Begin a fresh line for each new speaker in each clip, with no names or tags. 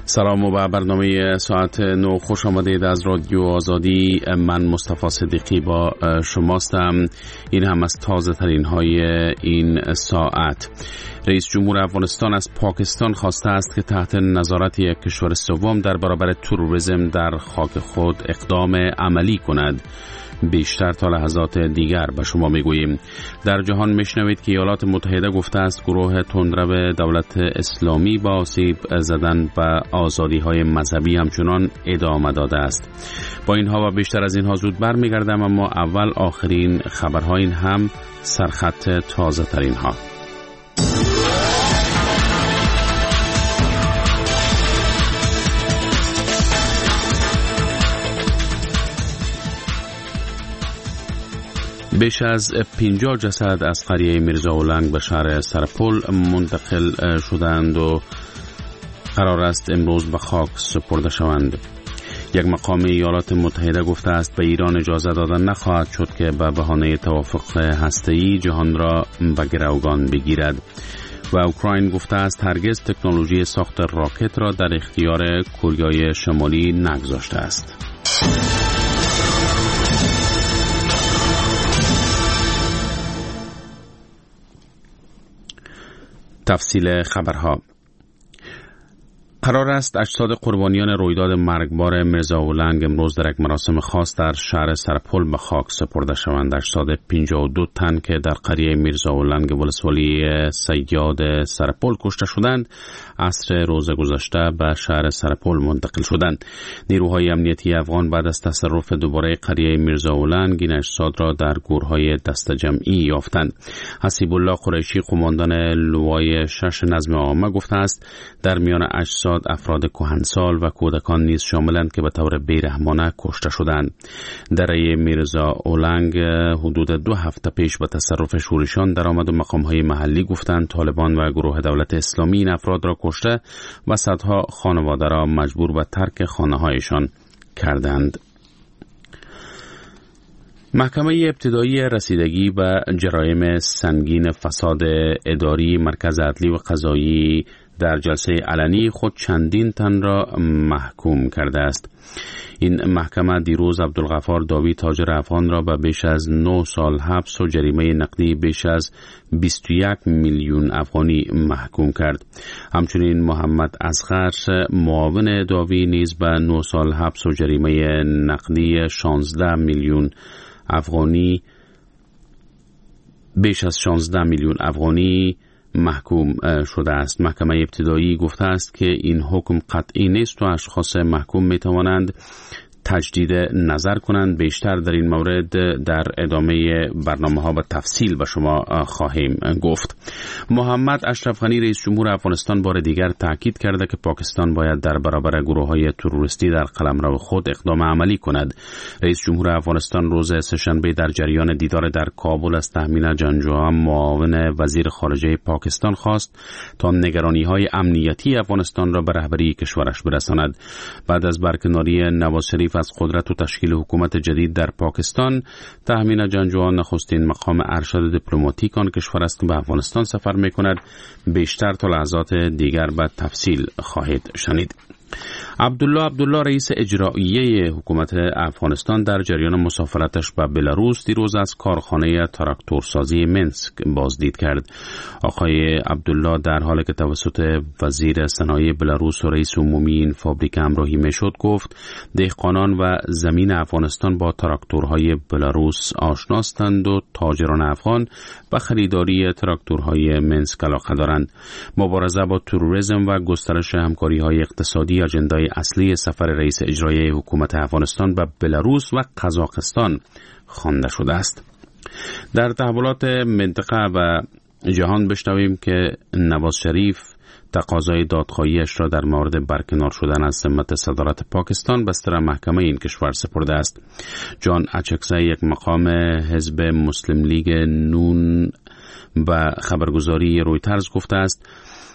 سلام و به برنامه ساعت 9 خوش آمدید از رادیو آزادی. من مصطفی صدیقی با شماستم. این هم از تازه ترین های این ساعت. رئیس جمهور افغانستان از پاکستان خواسته است که تحت نظارت یک کشور سوم در برابر تروریسم در خاک خود اقدام عملی کند. بیشتر تا لحظات دیگر به شما میگوییم. در جهان میشنوید که ایالات متحده گفته است گروه تندرو دولت اسلامی با آسیب زدن و آزادی‌های مذهبی همچنان ادامه داده است. با اینها و بیشتر از اینها زود برمیگردم، اما اول آخرین خبرها، این هم سرخط تازه ترین ها. بیش از 50 جسد از قریه میرزاولنگ به شهر سرپل منتقل شدند و قرار است امروز به خاک سپرده شوند. یک مقام ایالات متحده گفته است به ایران اجازه دادن نخواهد شد که به بهانه توافق هسته‌ای جهان را به گروگان بگیرد و اوکراین گفته است هرگز تکنولوژی ساخت راکت را در اختیار کره شمالی نگذاشته است. تفصیل خبرها. قرار است اجساد قربانیان رویداد مرگبار میرزاولنگ امروز در یک مراسم خاص در شهر سرپل به خاک سپرده شوند. اجساد 52 تن که در قریه میرزاولنگ ولسوالی سیاد سرپل کشته شدند عصر روز گذشته به شهر سرپل منتقل شدند. نیروهای امنیتی افغان بعد از تصرف دوباره قریه میرزاولنگ این اجساد را در گورهای دست جمعی یافتند. حسیب الله قریشی قماندان لوای 6 نظم عامه گفته است در میان اجساد افراد کهنسال و کودکان نیز شاملند که به طور بیرحمانه کشته شدند. دره میرزاولنگ حدود 2 هفته پیش به تصرف شورشیان درآمد و مقام‌های محلی گفتند طالبان و گروه دولت اسلامی این افراد را کشته و صدها خانواده را مجبور به ترک خانه‌هایشان کردند. محکمه ابتدایی رسیدگی به جرایم سنگین فساد اداری مرکز عدلی و قضایی در جلسه علنی خود چندین تن را محکوم کرده است. این محکمه دیروز عبدالغفار داوی تاجر افغان را به بیش از 9 سال حبس و جریمه نقدی بیش از 21 میلیون افغانی محکوم کرد. همچنین محمد اصغر معاون داوی نیز به 9 سال حبس و جریمه نقدی 16 میلیون افغانی بیش از 16 میلیون افغانی محکوم شده است. محکمه ابتدایی گفته است که این حکم قطعی نیست و اشخاص محکوم می توانند تجدید نظر کنند. بیشتر در این مورد در ادامه برنامه ها به تفصیل به شما خواهیم گفت. محمد اشرف غنی رئیس جمهور افغانستان بار دیگر تاکید کرده که پاکستان باید در برابر گروه های تروریستی در قلمرو خود اقدام عملی کند. رئیس جمهور افغانستان روز سه‌شنبه در جریان دیدار در کابل از تهمینه جنجوهم معاون وزیر خارجه پاکستان خواست تا نگرانی های امنیتی افغانستان را به رهبری کشورش برساند. بعد از برکناری نواز شریف از قدرت و تشکیل حکومت جدید در پاکستان، تهمینه جنجوهم نخستین مقام ارشد دیپلماتیک آن کشور است که به افغانستان سفر می‌کند. بیشتر تا لحظات دیگر به تفصیل خواهید شنید. عبدالله رئیس اجرایی حکومت افغانستان در جریان مسافرتش به بلاروس دیروز از کارخانه تراکتورسازی منسک بازدید کرد. آقای عبدالله در حالی که توسط وزیر صنایع بلاروس و رئیس عمومی این فابریک همراهی میشد گفت دهقانان و زمین افغانستان با تراکتورهای بلاروس آشناستند و تاجران افغان به خریداری تراکتورهای منسک علاقه دارند. مبارزه با تروریسم و گسترش همکاری‌های اقتصادی اجندای اصلی سفر رئیس اجرایی حکومت افغانستان به بلاروس و قزاقستان خوانده شده است. در تحولات منطقه و جهان بشنویم که نواز شریف تقاضای دادخواهیش را در مورد برکنار شدن از سمت صدارت پاکستان به سر محکمه این کشور سپرده است. جان اچکزی یک مقام حزب مسلم لیگ نون و خبرگزاری رویترز گفته است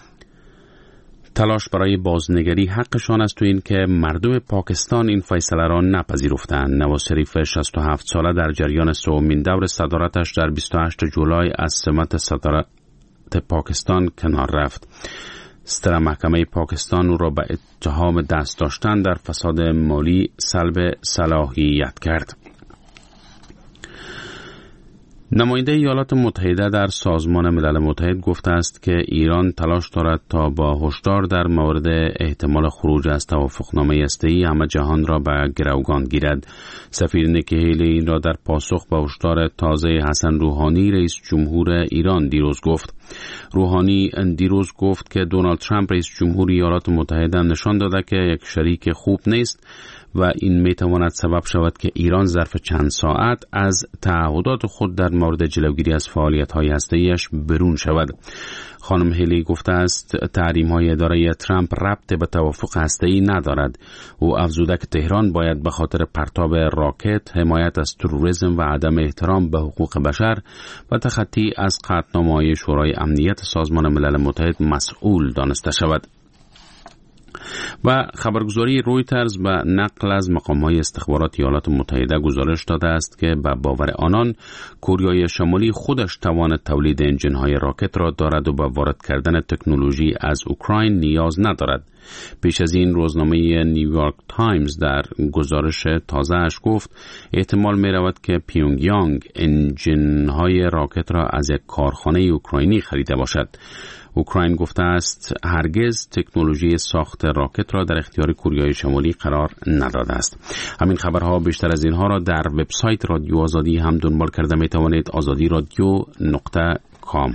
تلاش برای بازنگری حقشان است تو این که مردم پاکستان این فیصله را نپذیرفتند. نواز شریف 67 ساله در جریان سومین دور صدارتش در 28 جولای از سمت صدارت پاکستان کنار رفت. ستر محکمه پاکستان او را به اتهام دست داشتن در فساد مالی سلب صلاحیت کرد. نماینده ایالات متحده در سازمان ملل متحد گفته است که ایران تلاش دارد تا با هشدار در مورد احتمال خروج از توافقنامه هسته‌ای همه جهان را به گروگان گیرد. سفیر نیکی هیلی این را در پاسخ به هشدار تازه حسن روحانی رئیس جمهور ایران دیروز گفت. روحانی دیروز گفت که دونالد ترامپ رئیس جمهور ایالات متحده نشان داده که یک شریک خوب نیست و این میتواند سبب شود که ایران ظرف چند ساعت از تعهدات خود در مورد جلوگیری از فعالیت‌های هسته‌ایش برون شود. خانم هیلی گفته است تحریم‌های اداره ترامپ ربط به توافق هسته‌ای ندارد. او افزوده که تهران باید به خاطر پرتاب راکت، حمایت از تروریسم و عدم احترام به حقوق بشر و تخطی از قطعنامه‌های شورای امنیت سازمان ملل متحد مسئول دانسته شود. و خبرگزاری رویترز به نقل از مقام‌های استخبارات ایالات متحده گزارش داده است که به باور آنان کره شمالی خودش توان تولید انجن‌های راکت را دارد و به وارد کردن تکنولوژی از اوکراین نیاز ندارد. پیش از این روزنامه نیویورک تایمز در گزارش تازه‌اش گفت احتمال می‌رود که پیونگیانگ انجن‌های راکت را از یک کارخانه اوکراینی خریده باشد. اوکراین گفته است هرگز تکنولوژی ساخت راکت را در اختیار کره شمالی قرار نداده است. همین خبرها بیشتر از اینها را در وبسایت رادیو آزادی هم دنبال کرده می توانید. azadi.radio.com.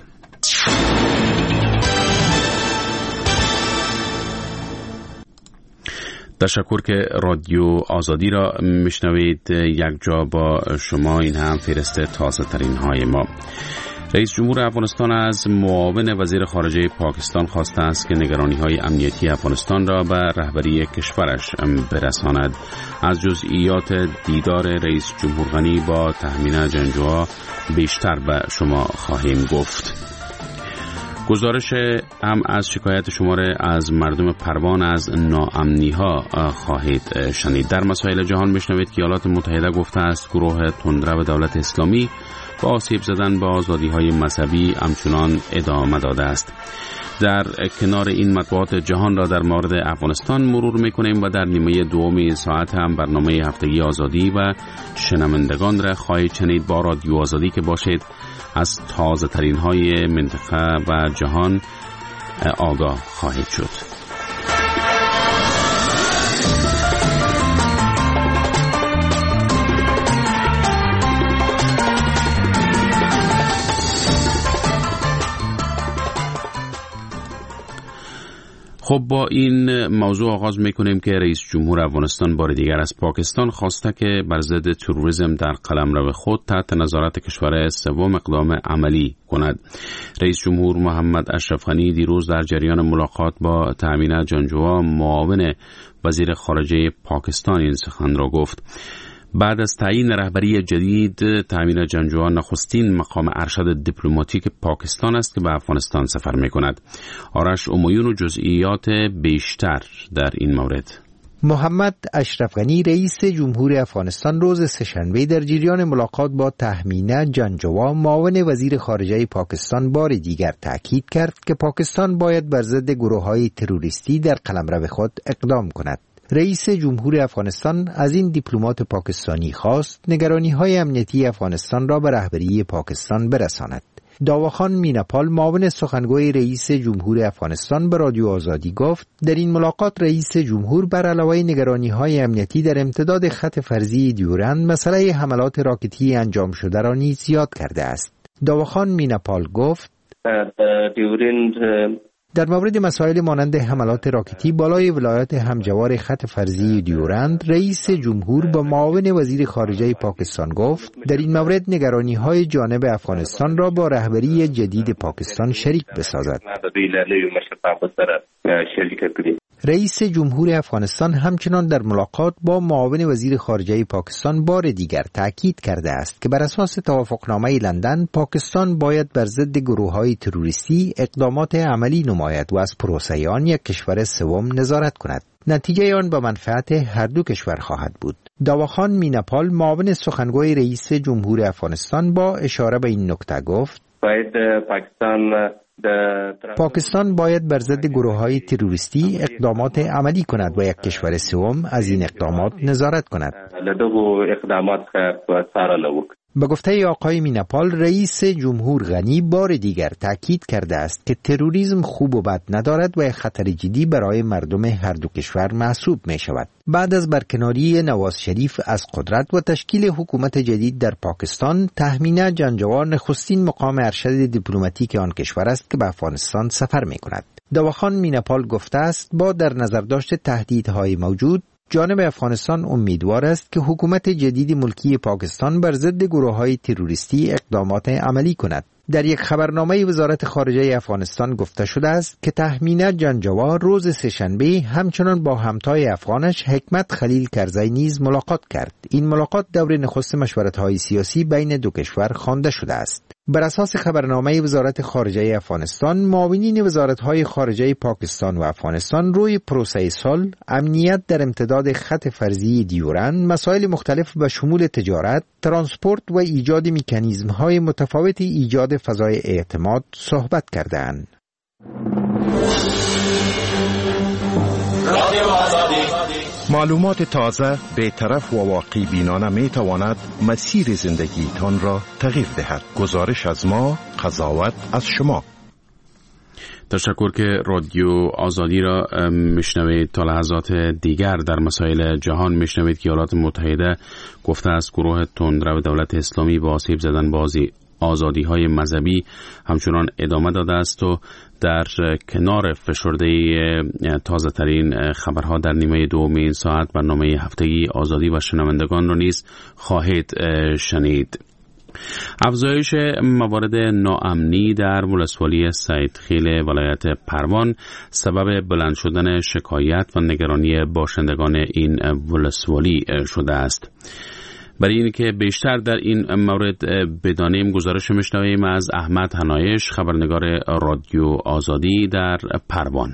تشکر که رادیو آزادی را میشنوید. یک جا با شما، این هم فهرست تازه ترین های ما. رئیس جمهور افغانستان از معاون وزیر خارجه پاکستان خواسته است که نگرانی‌های امنیتی افغانستان را به رهبری کشورش برساند. از جزئیات دیدار رئیس جمهور غنی با تهمینه جنگجوها بیشتر به شما خواهیم گفت. گزارش هم از شکایت شماره از مردم پروان از ناامنی‌ها خواهید شنید. در مسائل جهان میشنوید که ایالات متحده گفته است گروه تندرو دولت اسلامی با آسیب زدن به آزادی‌های مذهبی همچنان ادامه داده است. در کنار این مطبوعات جهان را در مورد افغانستان مرور می‌کنیم و در نیمه دوم ساعت هم برنامه هفتگی آزادی و شنوندگان را خواهید شنید. با رادیو آزادی که باشید از تازه ترین های منطقه و جهان آگاه خواهید شد. خب با این موضوع آغاز میکنیم که رئیس جمهور افغانستان بار دیگر از پاکستان خواسته که بر ضد تروریسم در قلمرو خود تحت نظارت کشور سوم اقدام عملی کند. رئیس جمهور محمد اشرف غنی دیروز در جریان ملاقات با تهمینه جنگجوها معاون وزیر خارجه پاکستان این سخن را گفت. بعد از تعیین رهبری جدید، تامین جنگجوها نخستین مقام ارشد دیپلماتیک پاکستان است که به افغانستان سفر می‌کند. آرش امویون و جزئیات بیشتر در این مورد.
محمد اشرف غنی رئیس جمهور افغانستان روز سه‌شنبه در جریان ملاقات با تهمینه جنگجوها معاون وزیر خارجه پاکستان بار دیگر تاکید کرد که پاکستان باید بر ضد گروه‌های تروریستی در قلمرو خود اقدام کند. رئیس جمهور افغانستان از این دیپلمات پاکستانی خواست نگرانی‌های امنیتی افغانستان را به رهبری پاکستان برساند. داواخان میناپال معاون سخنگوی رئیس جمهور افغانستان به رادیو آزادی گفت در این ملاقات رئیس جمهور بر علاوه نگرانی‌های امنیتی در امتداد خط فرضی دیورند مسئله حملات راکتی انجام شده را نیز یاد کرده است. داواخان میناپال گفت در مورد مسائل مانند حملات راکتی بالای ولایات همجوار خط فرضی دیورند، رئیس جمهور با معاون وزیر خارجه پاکستان گفت در این مورد نگرانی‌های جانب افغانستان را با رهبری جدید پاکستان شریک بسازد. رئیس جمهور افغانستان همچنان در ملاقات با معاون وزیر خارجه پاکستان بار دیگر تاکید کرده است که بر اساس توافقنامه لندن پاکستان باید بر ضد گروه‌های تروریستی اقدامات عملی نماید و از پروسه آن یک کشور سوم نظارت کند. نتیجه آن به منفعت هر دو کشور خواهد بود. داواخان میناپال معاون سخنگوی رئیس جمهور افغانستان با اشاره به این نکته گفت
باید پاکستان
پاکستان باید بر ضد گروه‌های تروریستی اقدامات عملی کند و یک کشور سوم از این اقدامات نظارت کند. به گفته آقای میناپال، رئیس جمهور غنی بار دیگر تاکید کرده است که تروریسم خوب و بد ندارد و خطر جدی برای مردم هر دو کشور محسوب می شود. بعد از برکناری نواز شریف از قدرت و تشکیل حکومت جدید در پاکستان، تهمینه جنجوار نخستین مقام ارشد دیپلماتیک آن کشور است که به افغانستان سفر می کند. دواخان میناپال گفته است با در نظر داشت تهدیدهای موجود، جانب افغانستان امیدوار است که حکومت جدید ملکی پاکستان بر ضد گروه‌های تروریستی اقدامات عملی کند. در یک خبرنامه وزارت خارجه افغانستان گفته شده است که تهمینه جنجوار روز سه‌شنبه همچنان با همتای افغانش حکمت خلیل کرزی نیز ملاقات کرد. این ملاقات دور نخست مشورت‌های سیاسی بین دو کشور خوانده شده است. بر اساس خبرنامه وزارت خارجه افغانستان، معاونین وزارت‌های خارجه پاکستان و افغانستان روی پروسه صلح، امنیت در امتداد خط فرضی دیورند، مسائل مختلف به شمول تجارت، ترانسپورت و ایجاد مکانیزم‌های متفاوت ایجاد فضای اعتماد صحبت کردند.
معلومات تازه، بی‌طرف و واقعی بینانه می تواند مسیر زندگیتان را تغییر دهد. گزارش از ما، قضاوت از شما.
تشکر که رادیو آزادی را میشنوید. تا لحظات دیگر در مسائل جهان میشنوید که ایالات متحده گفته است گروه تندرو دولت اسلامی با آسیب زدن آزادی‌های مذهبی همچنان ادامه داده است و در کنار فشرده تازه‌ترین خبرها در نیمه دوم این ساعت برنامه هفتگی آزادی و شنوندگان را نیز خواهید شنید. افزایش موارد ناامنی در ولسوالی سیدخیل ولایت پروان سبب بلند شدن شکایت و نگرانی باشندگان این ولسوالی شده است. برای اینکه بیشتر در این مورد بدانیم، گزارش میشنویم از احمد حنایش، خبرنگار رادیو آزادی در پروان.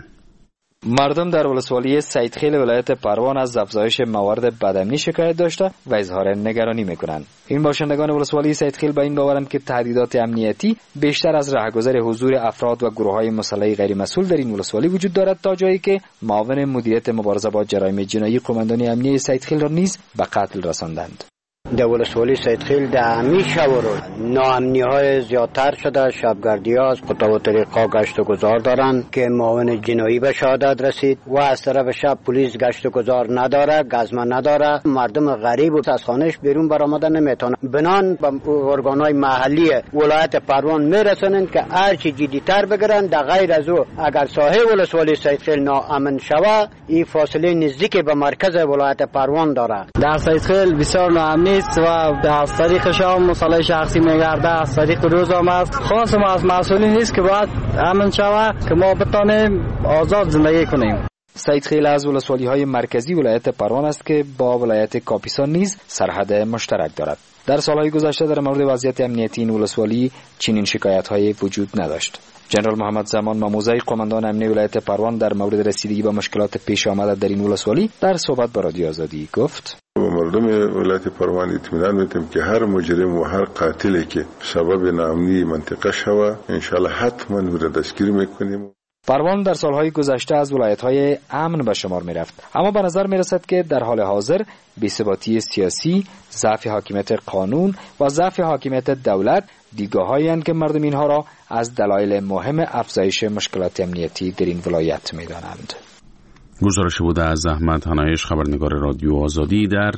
مردم در ولسوالی سیدخیل ولایت پروان از افزایش موارد بدامنی شکایت داشته و اظهار نگرانی میکنند. این باشندگان ولسوالی سیدخیل به این باورند که تهدیدات امنیتی بیشتر از رهگذر حضور افراد و گروه‌های مسلح غیر مسئول در این ولسوالی وجود دارد، تا جایی که معاون مدیریت مبارزه با جرایم جنایی قماندانی امنیه سیدخیل را نیز به قتل رساندند.
در ولسوالی سیدخیل در همین شب و روز ناامنی های زیادتر شده. شبگردی ها از قطع و طریقا گشت و گذار دارند که معاون جنایی به شهادت رسید و از طرف شب پلیس گشت و گذار نداره، گزمه نداره. مردم غریب از خانهش بیرون برآمده نمیتونه. بنان به ارگانهای محلی ولایت پروان میرسونند که هرچی جدیتر بگیرن. در غیر از او اگر ساحه ولسوالی سیدخیل ناامن شوه، این فاصله نزدیک به مرکز ولایت پروان داره.
در سیدخیل بسیار ناامنی و از طریق شام مسئله شخصی میگرده، از طریق روز هم است. خاص ما از مسئولین نیست که باید امن شود که ما بتانیم آزاد زندگی کنیم.
سیدخیل از ولسوالی های مرکزی ولایت پروان است که با ولایت کاپیسا نیز سرحد مشترک دارد. در سالهای گذشته در مورد وضعیت امنیتی این ولسوالی چنین شکایت‌هایی وجود نداشت. جنرال محمد زمان ماموزی، قماندان امنیه ولایت پروان، در مورد رسیدگی به مشکلات پیش آمده در این ولسوالی در صحبت با رادیو آزادی گفت:
مردم ولایت پروان اطمینان میدیم که هر مجرم و هر قاتلی که سبب ناامنی منطقه شوه ان شاء الله حتما او را دستگیر میکنیم.
پروان در سالهای گذشته از ولایت‌های امن به شمار می‌رفت، اما به نظر می‌رسد که در حال حاضر بی‌ثباتی سیاسی، ضعف حاکمیت قانون و ضعف حاکمیت دولت دیدگاه‌هایی اند که مردم اینها را از دلایل مهم افزایش مشکلات امنیتی در این ولایت می‌دانند.
گزارش بوده از احمد حنایش، خبرنگار رادیو آزادی در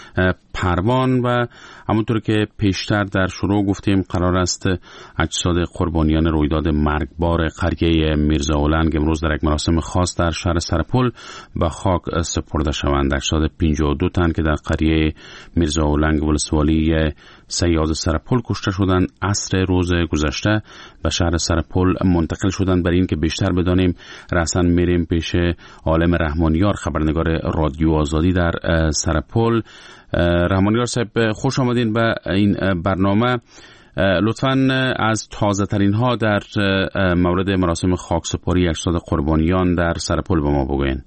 پروان. و همونطور که پیشتر در شروع گفتیم قرار است اجساد قربانیان رویداد مرگبار قریه میرزا اولنگ امروز در یک مراسم خاص در شهر سرپل به خاک سپرده شوند. اجساد 52 تن که در قریه میرزا اولنگ ولسوالی سیاد سرپل کشته شدند عصر روز گذشته به شهر سرپل منتقل شدند. برای این که بیشتر بدانیم رسن میریم پیش عالم رحمانیار، خبرنگار رادیو آزادی در سرپل. رحمانیار صاحب، خوش آمدین به این برنامه. لطفاً از تازه ترین ها در مورد مراسم خاکسپاری اجساد قربانیان در سرپل به ما بگوین.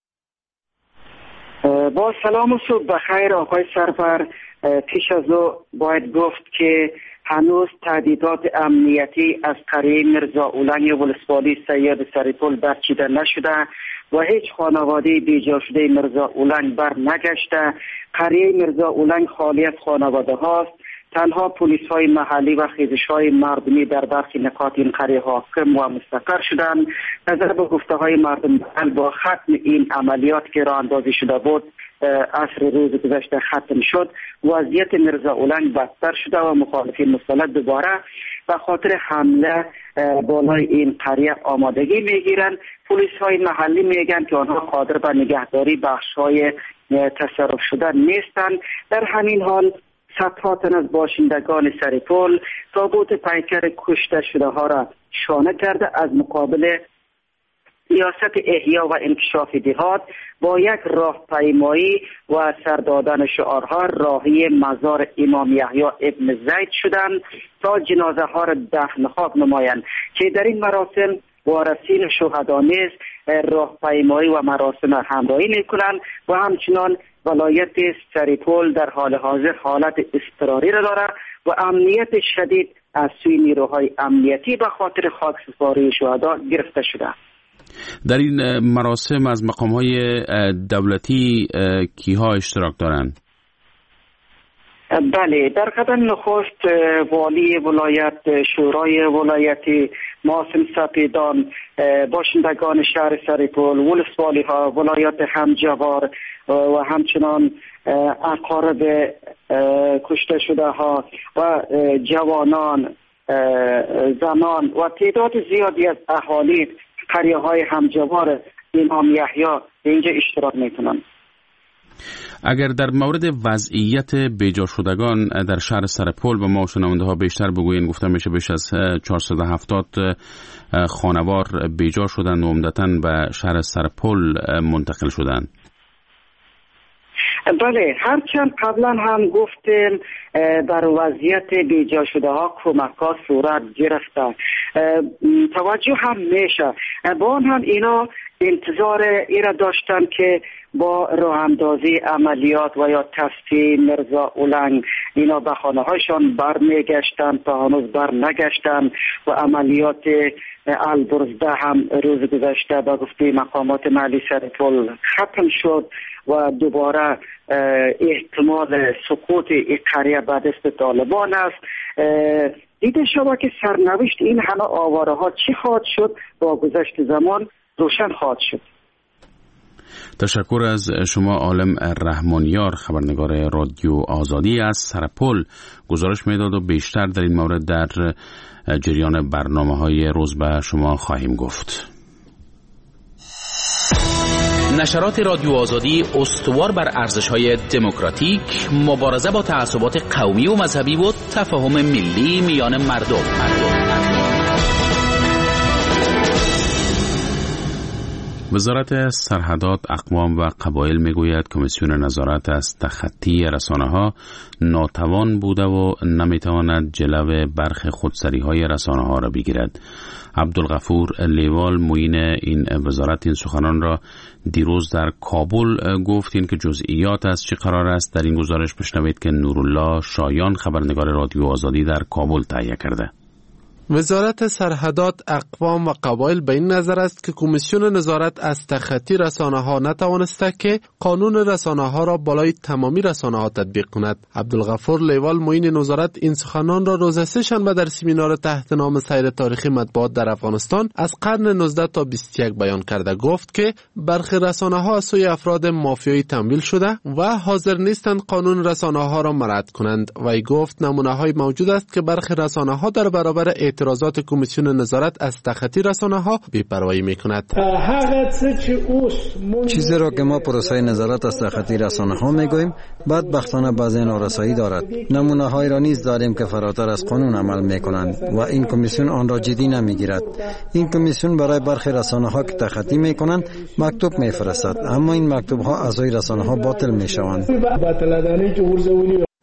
با سلام و صبح بخیر آقای سرور. پیش از او باید گفت که هنوز تهدیدات امنیتی از قریه میرزا اولنگ ولسوالی سید سریپول برچیده نشده و هیچ خانواده بیجا شده میرزا اولنگ بر نگشته. قریه میرزا اولنگ خالی از خانواده هاست. تنها پلیس های محلی و خیزش های مردمی در برخی نقاط این قریه حاکم و مستقر شدند. نظر به گفته های مردم با ختم این عملیات که راه اندازی شده بود عصر روز گذشته ختم شد، وضعیت میرزا اولنگ بدتر شده و مخالفین مسلح دوباره به خاطر حمله بالای این قریه آمادگی میگیرند. پلیس های محلی میگن که آنها قادر به نگهداری بخش های تصرف شده نیستند. در همین حال صدها تن از باشندگان سریپول تابوت پیکر کشته شده ها را شانه کرده از مقابل ریاست احیا و انکشاف دهات با یک راهپیمایی و سردادن شعارها راهی مزار امام یحیی ابن زید شدند تا جنازه ها را دفن خاک نمایند که در این مراسم وارثین شهدا نیز راهپیمایی و مراسم همراهی میکنند و همچنان ولایت سریپول در حال حاضر حالت اضطراری را دارد و امنیت شدید از سوی نیروهای امنیتی به خاطر خاکسپاری شهدا گرفته شده.
در این مراسم از مقام‌های دولتی کیها اشتراک دارند؟
بله، در قدم نخست والی ولایت، شورای ولایتی، معاصم سپیدان، باشندگان شهر سریپول، ولسوالی ها، ولایت همجوار و همچنان اقارب کشته شده ها و جوانان، زنان و تعداد زیادی از اهالی قریه های همجوار امام یحیی به اینجا اشتراک میکنند.
اگر در مورد وضعیت بیجا شدگان در شهر سرپل به ما شنونده ها بیشتر بگوین، گفته میشه بیش از 470 خانوار بیجا شدند و عمدتاً به شهر سرپل منتقل شدند.
بله، هرچند قبلا هم گفتیم بر وضعیت بیجا شده ها کمک ها صورت گرفته، توجه هم میشه با آن هم اینا انتظار ایرا داشتن که با راه اندازی عملیات و یا تصفیه میرزا اولنگ اینا به خانه هایشان بر میگشتن تا هنوز بر نگشتن و عملیات البرزده هم روز گذشته با گفته مقامات محلی سرپل ختم شد و دوباره احتمال سقوط این قریه به دست طالبان است. دیده شده که سرنوشت این همه آواره ها چی خواهد شد با گذشت زمان روشن خواهد شد.
تشکر از شما عالم رحمانیار، خبرنگار رادیو آزادی از سرپل گزارش میداد و بیشتر در این مورد در جریان برنامه‌های روز به شما خواهیم گفت.
نشرات رادیو آزادی استوار بر ارزش‌های دموکراتیک، مبارزه با تعصبات قومی و مذهبی و تفاهم ملی میان مردم.
وزارت سرحدات، اقوام و قبایل میگوید کمیسیون نظارت از تخطی رسانه‌ها ناتوان بوده و نمیتواند جلو برخی خودسری‌های رسانه‌ها را بگیرد. عبدالغفور لیوال معین این وزارت این سخنان را دیروز در کابل گفت. این که جزئیات از چه قرار است در این گزارش بشنوید که نورالله شایان خبرنگار رادیو آزادی در کابل تهیه کرده.
وزارت سرحدات، اقوام و قبایل به این نظر است که کمیسیون نظارت از تخطی رسانه‌ها نتوانسته که قانون رسانه‌ها را بالای تمامی رسانه‌ها تطبیق کند. عبدالغفور لیوال معین وزارت این سخنان را روز سه‌شنبه در سمینار تحت نام سیر تاریخی مطبوعات در افغانستان از قرن 19 تا 21 بیان کرده. گفت که برخی رسانه‌ها از سوی افراد مافیایی تمویل شده و حاضر نیستند قانون رسانه‌ها را مراعات کنند. وی گفت نمونه‌های موجود است که برخی رسانه‌ها در برابر اعتراضات کمیسیون نظارت از تخطی رسانه‌ها بی‌پروایی می‌کند.
چیزی را که ما پروسه نظارت از تخطی رسانه‌ها می‌گوییم بدبختانه بعضی نارسایی دارد. نمونه‌هایی را نیز داریم که فراتر از قانون عمل می‌کنند و این کمیسیون آن را جدی نمی‌گیرد. این کمیسیون برای برخی رسانه‌ها که تخطی می‌کنند مکتوب می‌فرستد، اما این مکتوب‌ها از سوی رسانه‌ها باطل می‌شوند.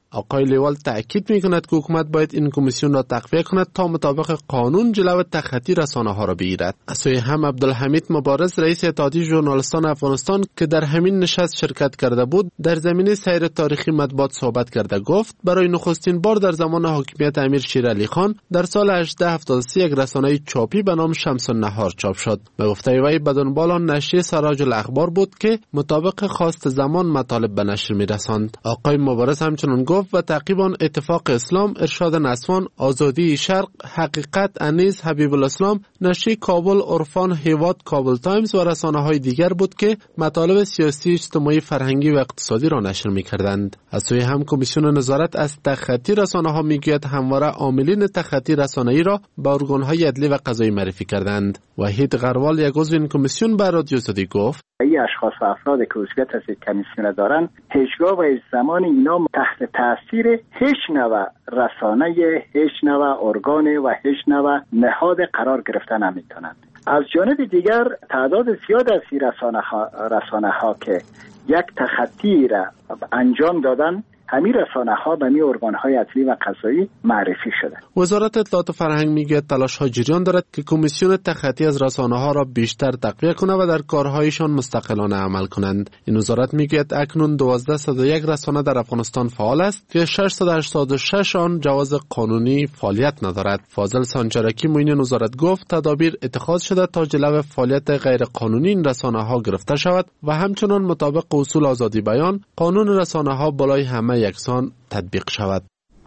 آقای لیوال تأکید می‌کند که حکومت باید این کمیسیون را تقویه کند تا مطابق قانون جلو تخطی رسانه‌ها را بگیرد. از سوی هم عبدالحمید مبارز رئیس اتحادیه ژورنالیستان افغانستان که در همین نشست شرکت کرده بود در زمینه سیر تاریخی مطبوعات صحبت کرده گفت برای نخستین بار در زمان حاکمیت امیر شیر علی خان در سال 1873 یک رسانه چاپی به نام شمس النهار چاپ شد. به گفته وی به دنبال آن نشریه سراج الاخبار بود که مطابق خواست زمان مطالب به نشر می‌رساند. آقای مبارز همچنین گفت و تعقیب آن اتفاق اسلام، ارشاد نسوان، آزادی شرق، حقیقت، انیس، حبیب الاسلام، نشریه کابل، عرفان، هیواد، کابل تایمز و رسانه‌های دیگر بود که مطالب سیاسی، اجتماعی، فرهنگی و اقتصادی را نشر می‌کردند. از سوی هم کمیسیون نظارت از تخطی رسانه‌ها می‌گوید همواره عاملین تخطی رسانه‌ای را به ارگان‌های عدلی و قضایی معرفی کردند. وحید غروال یک عضو این کمیسیون به رادیو آزادی گفت
این اشخاص و افراد که عضویت از کمیسیون دارن هیچگاه و هیچ زمان اینا تحت تاثیر هیچ نوع رسانه، هیچ نوع ارگان و هیچ نوع نهاد قرار گرفتن نمیتونند. از جانب دیگر تعداد زیاد از این رسانه ها که یک تخطی را انجام دادن، همین رسانه ها به می ارگان های عدلی و قضایی معرفی شده.
وزارت اطلاعات و فرهنگ میگه تلاش ها جریان دارد که کمیسیون تخطی از رسانه ها را بیشتر تقویه کنه و در کارهایشان مستقلانه عمل کنند. این وزارت میگه اکنون 1201 رسانه در افغانستان فعال است که 686 آن جواز قانونی فعالیت ندارد. فاضل سانجرکی معین وزارت گفت تدابیر اتخاذ شده تا جلو فعالیت غیر قانونی این رسانه ها گرفته شود و همچنان مطابق اصول آزادی بیان قانون رسانه ها بالای همه یکسان تطبیق شود.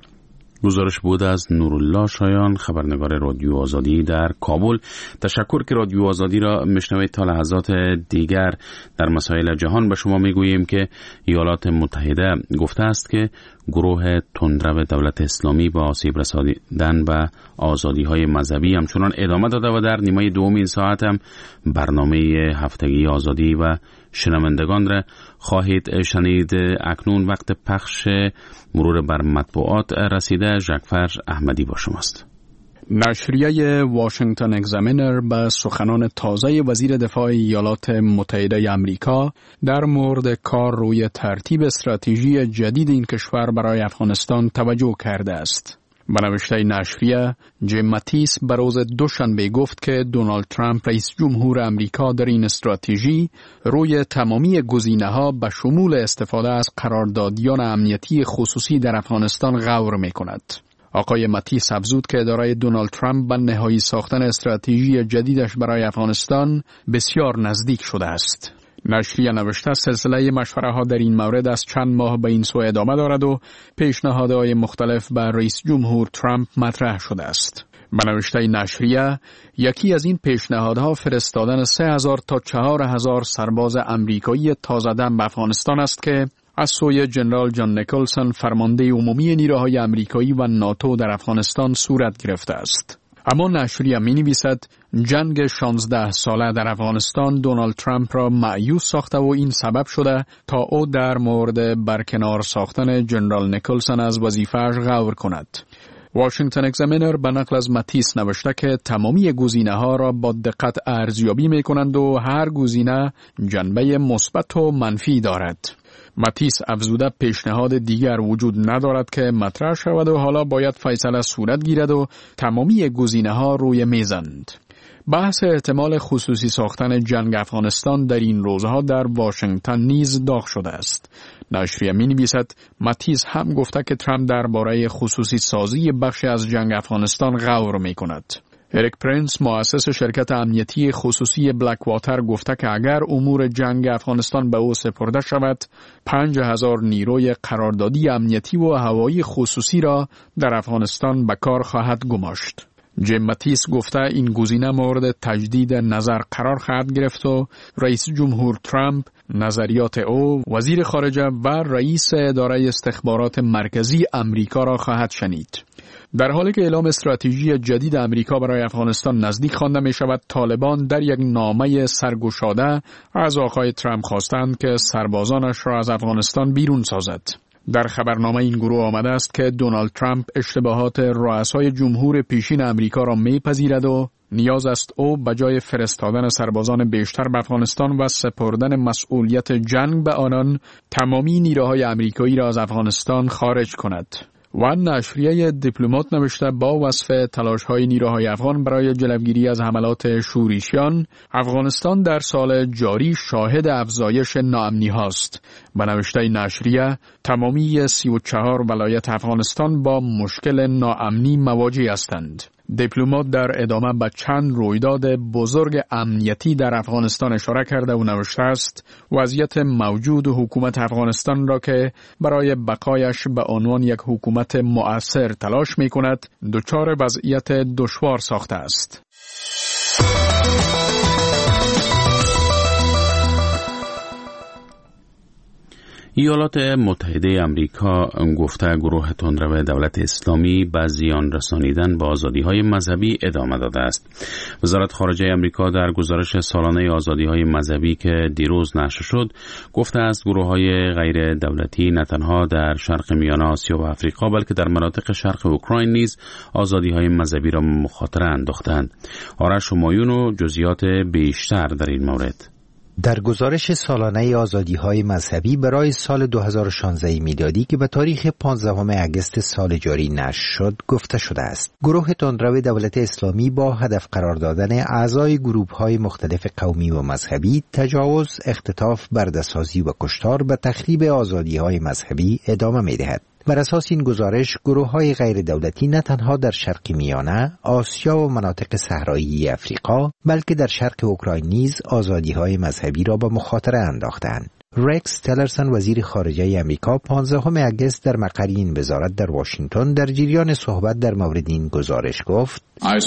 گزارش بود از نورالله شایان، خبرنگار رادیو آزادی در کابل. تشکر که رادیو آزادی را میشنوید. تا لحظات دیگر در مسائل جهان به شما میگوییم که ایالات متحده گفته است که گروه تندرو دولت اسلامی با آسیب رساندن به آزادی‌های مذهبی همچنان ادامه داده و در نیمه دوم این ساعت هم برنامه هفتگی آزادی و شنوندگان را خواهید شنید. اکنون وقت پخش مرور بر مطبوعات رسیده. جعفر احمدی با شماست.
نشریه واشنگتن اگزامینر به سخنان تازه وزیر دفاع ایالات متحده آمریکا در مورد کار روی ترتیب استراتژی جدید این کشور برای افغانستان توجه کرده است. به نوشته نشریه، جیم ماتیس به روز دوشنبه گفت که دونالد ترامپ رئیس جمهور آمریکا در این استراتژی روی تمامی گزینه‌ها به شمول استفاده از قراردادیان امنیتی خصوصی در افغانستان غور می‌کند. آقای ماتیس افزود که اداره دونالد ترامپ به نهایی ساختن استراتژی جدیدش برای افغانستان بسیار نزدیک شده است. نشریه نوشته سلسله مشوره ها در این مورد از چند ماه به این سو ادامه دارد و پیشنهادهای مختلف به رئیس جمهور ترامپ مطرح شده است. به نوشته نشریه، یکی از این پیشنهادها فرستادن 3000 تا 4000 سرباز آمریکایی تازه دم به افغانستان است که از سوی جنرال جان نیکلسون فرمانده عمومی نیروهای آمریکایی و ناتو در افغانستان صورت گرفته است. اما نشریه می‌نویسد جنگ 16 ساله در افغانستان دونالد ترامپ را مایوس ساخته و این سبب شده تا او در مورد برکنار ساختن جنرال نیکلسون از وظیفه‌اش غور کند. واشنگتن اگزامینر به نقل از ماتیس نوشته که تمامی گزینه‌ها را با دقت ارزیابی می‌کنند و هر گزینه جنبه مثبت و منفی دارد. ماتیس افزوده پیشنهاد دیگر وجود ندارد که مطرح شود و حالا باید فیصله صورت گیرد و تمامی گزینه‌ها روی میزند. بحث احتمال خصوصی ساختن جنگ افغانستان در این روزها در واشنگتن نیز داغ شده است. نشریه می‌نویسد ماتیس هم گفته که ترامپ درباره خصوصی سازی بخشی از جنگ افغانستان غور می‌کند. اریک پرینس مؤسس شرکت امنیتی خصوصی بلک واتر گفته که اگر امور جنگ افغانستان به او سپرده شود 5000 نیروی قراردادی امنیتی و هوایی خصوصی را در افغانستان به کار خواهد گماشت. جیم ماتیس گفته این گزینه مورد تجدید نظر قرار خواهد گرفت و رئیس جمهور ترامپ نظریات او، وزیر خارجه و رئیس اداره استخبارات مرکزی امریکا را خواهد شنید. در حالی که اعلام استراتژی جدید امریکا برای افغانستان نزدیک خوانده می شود، طالبان در یک نامه سرگشاده از آقای ترامپ خواستند که سربازانش را از افغانستان بیرون سازد. در خبرنامه این گروه آمده است که دونالد ترامپ اشتباهات رؤسای جمهور پیشین امریکا را میپذیرد و نیاز است او بجای فرستادن سربازان بیشتر به افغانستان و سپردن مسئولیت جنگ به آنان تمامی نیروهای امریکایی را از افغانستان خارج کند. و نشریه دیپلمات نوشته با وصف تلاش‌های نیروهای افغان برای جلوگیری از حملات شورشیان، افغانستان در سال جاری شاهد افزایش ناامنی هاست. به نوشته نشریه، تمامی 34 ولایت افغانستان با مشکل ناامنی مواجه هستند. دیپلمات در ادامه به چند رویداد بزرگ امنیتی در افغانستان اشاره کرده و نوشته است وضعیت موجود حکومت افغانستان را که برای بقایش به عنوان یک حکومت مؤثر تلاش می کند دچار وضعیت دشوار ساخته است.
ایالات متحده آمریکا گفته گروه تندرو دولت اسلامی به زیان رسانیدن به آزادی‌های مذهبی ادامه داده است. وزارت خارجه آمریکا در گزارش سالانه آزادی‌های مذهبی که دیروز نشر شد گفته است گروه‌های غیر دولتی نه تنها در شرق میانه آسیا و آفریقا بلکه در مناطق شرق اوکراین نیز آزادی‌های مذهبی را مخاطره انداختند. آرش همایون و جزئیات بیشتر در این مورد.
در گزارش سالانه آزادی‌های مذهبی برای سال 2016 میلادی که به تاریخ 15 اگست سال جاری نشر شد گفته شده است گروه تندرو دولت اسلامی با هدف قرار دادن اعضای گروه‌های مختلف قومی و مذهبی تجاوز، اختطاف، برده‌سازی و کشتار به تخریب آزادی‌های مذهبی ادامه می‌دهد. بر اساس این گزارش گروه‌های غیر دولتی نه تنها در شرق میانه، آسیا و مناطق صحرایی افریقا بلکه در شرق اوکراین نیز آزادی‌های مذهبی را به مخاطره انداختند. رکس تلرسن وزیر خارجه آمریکا 15 اگست در مقر این وزارت در واشنگتن در جریان صحبت در مورد این گزارش گفت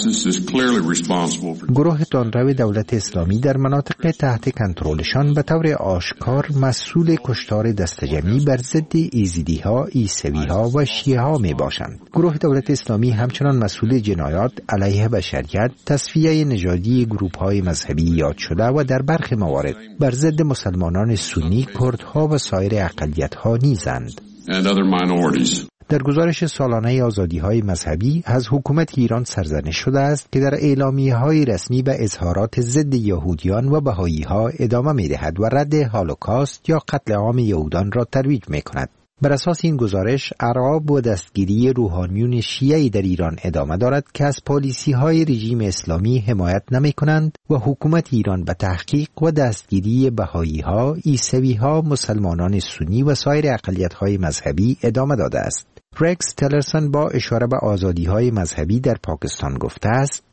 گروه تندرو دولت اسلامی در مناطق تحت کنترلشان به طور آشکار مسئول کشتار دستجمعی بر ضد ایزیدی‌ها، عیسوی‌ها و شیعه‌ها میباشند. گروه دولت اسلامی همچنان مسئول جنایات علیه بشریت، تصفیه نژادی گروه‌های مذهبی یاد شده و در برخی موارد بر ضد مسلمانان سنی، کردها و سایر اقلیت‌ها نیزند. در گزارش سالانه آزادی‌های مذهبی از حکومت ایران سرزنش شده است که در اعلامیه‌های رسمی به اظهارات ضد یهودیان و بهائی‌ها ادامه می‌دهد و رد هولوکاست یا قتل عام یهودان را ترویج می‌کند. بر اساس این گزارش اعراب و دستگیری روحانیون شیعی در ایران ادامه دارد که از پالیسی‌های رژیم اسلامی حمایت نمی‌کنند و حکومت ایران به تحقیق و دستگیری بهائی‌ها، عیسوی‌ها، مسلمانان سنی و سایر اقلیت‌های مذهبی ادامه داده است. رکس تلرسن با اشاره به آزادی‌های مذهبی در پاکستان گفته است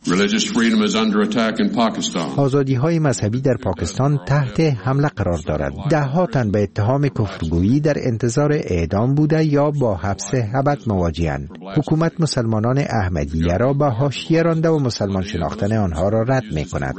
آزادی‌های مذهبی در پاکستان تحت حمله قرار دارد. ده‌ها تن به اتهام کفرگویی در انتظار اعدام بوده یا با حبس ابد مواجه‌اند. حکومت مسلمانان احمدیه را به حاشیه رانده و مسلمان شناختن آنها را رد می‌کند.